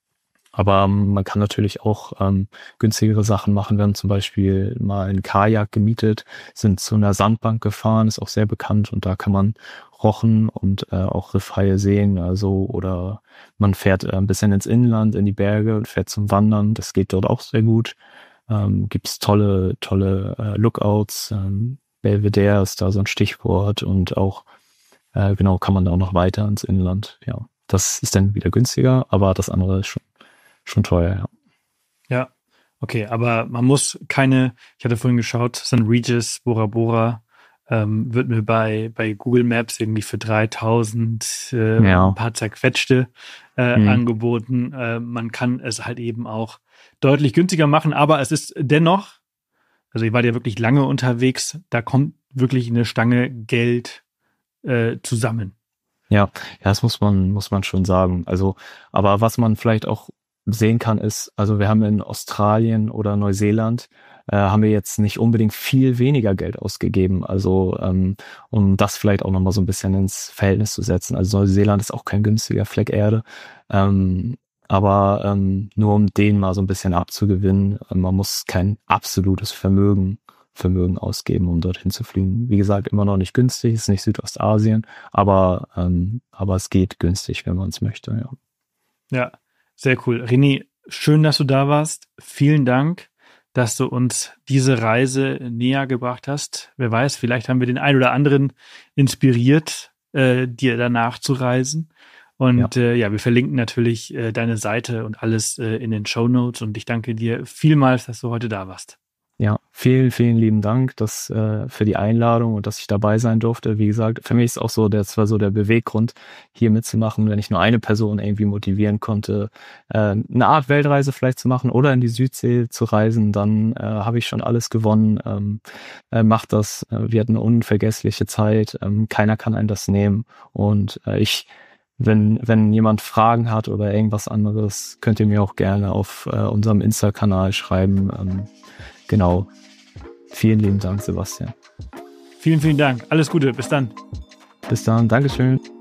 [SPEAKER 4] aber ähm, man kann natürlich auch ähm, günstigere Sachen machen. Wir haben zum Beispiel mal einen Kajak gemietet, sind zu einer Sandbank gefahren, ist auch sehr bekannt und da kann man Rochen und äh, auch Riffhaie sehen. Also oder man fährt äh, ein bisschen ins Inland, in die Berge und fährt zum Wandern. Das geht dort auch sehr gut. Ähm, gibt's tolle, tolle äh, Lookouts. Ähm, Belvedere ist da so ein Stichwort und auch äh, genau kann man da auch noch weiter ins Inland. Ja, das ist dann wieder günstiger, aber das andere ist schon Schon teuer, ja.
[SPEAKER 3] Ja, okay, aber man muss keine, ich hatte vorhin geschaut, Sankt Regis, Bora Bora, ähm, wird mir bei, bei Google Maps irgendwie für dreitausend äh,
[SPEAKER 4] Ja.
[SPEAKER 3] ein paar zerquetschte äh,
[SPEAKER 4] Mhm.
[SPEAKER 3] angeboten. Äh, man kann es halt eben auch deutlich günstiger machen, aber es ist dennoch, also ihr wart ja wirklich lange unterwegs, da kommt wirklich eine Stange Geld äh, zusammen.
[SPEAKER 4] Ja, ja, das muss man, muss man schon sagen. Also, aber was man vielleicht auch sehen kann, ist, also wir haben in Australien oder Neuseeland, äh, haben wir jetzt nicht unbedingt viel weniger Geld ausgegeben. Also, ähm, um das vielleicht auch nochmal so ein bisschen ins Verhältnis zu setzen. Also Neuseeland ist auch kein günstiger Fleck Erde. Ähm, aber ähm, nur um den mal so ein bisschen abzugewinnen, äh, man muss kein absolutes Vermögen Vermögen ausgeben, um dorthin zu fliegen. Wie gesagt, immer noch nicht günstig, ist nicht Südostasien, aber ähm, aber es geht günstig, wenn man es möchte, ja.
[SPEAKER 3] Ja, sehr cool. René, schön, dass du da warst. Vielen Dank, dass du uns diese Reise näher gebracht hast. Wer weiß, vielleicht haben wir den einen oder anderen inspiriert, äh, dir danach zu reisen. Und ja, äh, ja wir verlinken natürlich äh, deine Seite und alles äh, in den Shownotes. Und ich danke dir vielmals, dass du heute da warst.
[SPEAKER 4] Ja, vielen, vielen lieben Dank dass, äh, für die Einladung und dass ich dabei sein durfte. Wie gesagt, für mich ist auch so, das war so der Beweggrund, hier mitzumachen, wenn ich nur eine Person irgendwie motivieren konnte, äh, eine Art Weltreise vielleicht zu machen oder in die Südsee zu reisen, dann äh, habe ich schon alles gewonnen. Ähm, äh, macht das. Äh, wir hatten eine unvergessliche Zeit. Ähm, keiner kann einen das nehmen. Und äh, ich Wenn, wenn jemand Fragen hat oder irgendwas anderes, könnt ihr mir auch gerne auf äh, unserem Insta-Kanal schreiben. Ähm, genau. Vielen lieben Dank, Sebastian.
[SPEAKER 3] Vielen, vielen Dank. Alles Gute. Bis dann.
[SPEAKER 4] Bis dann. Dankeschön.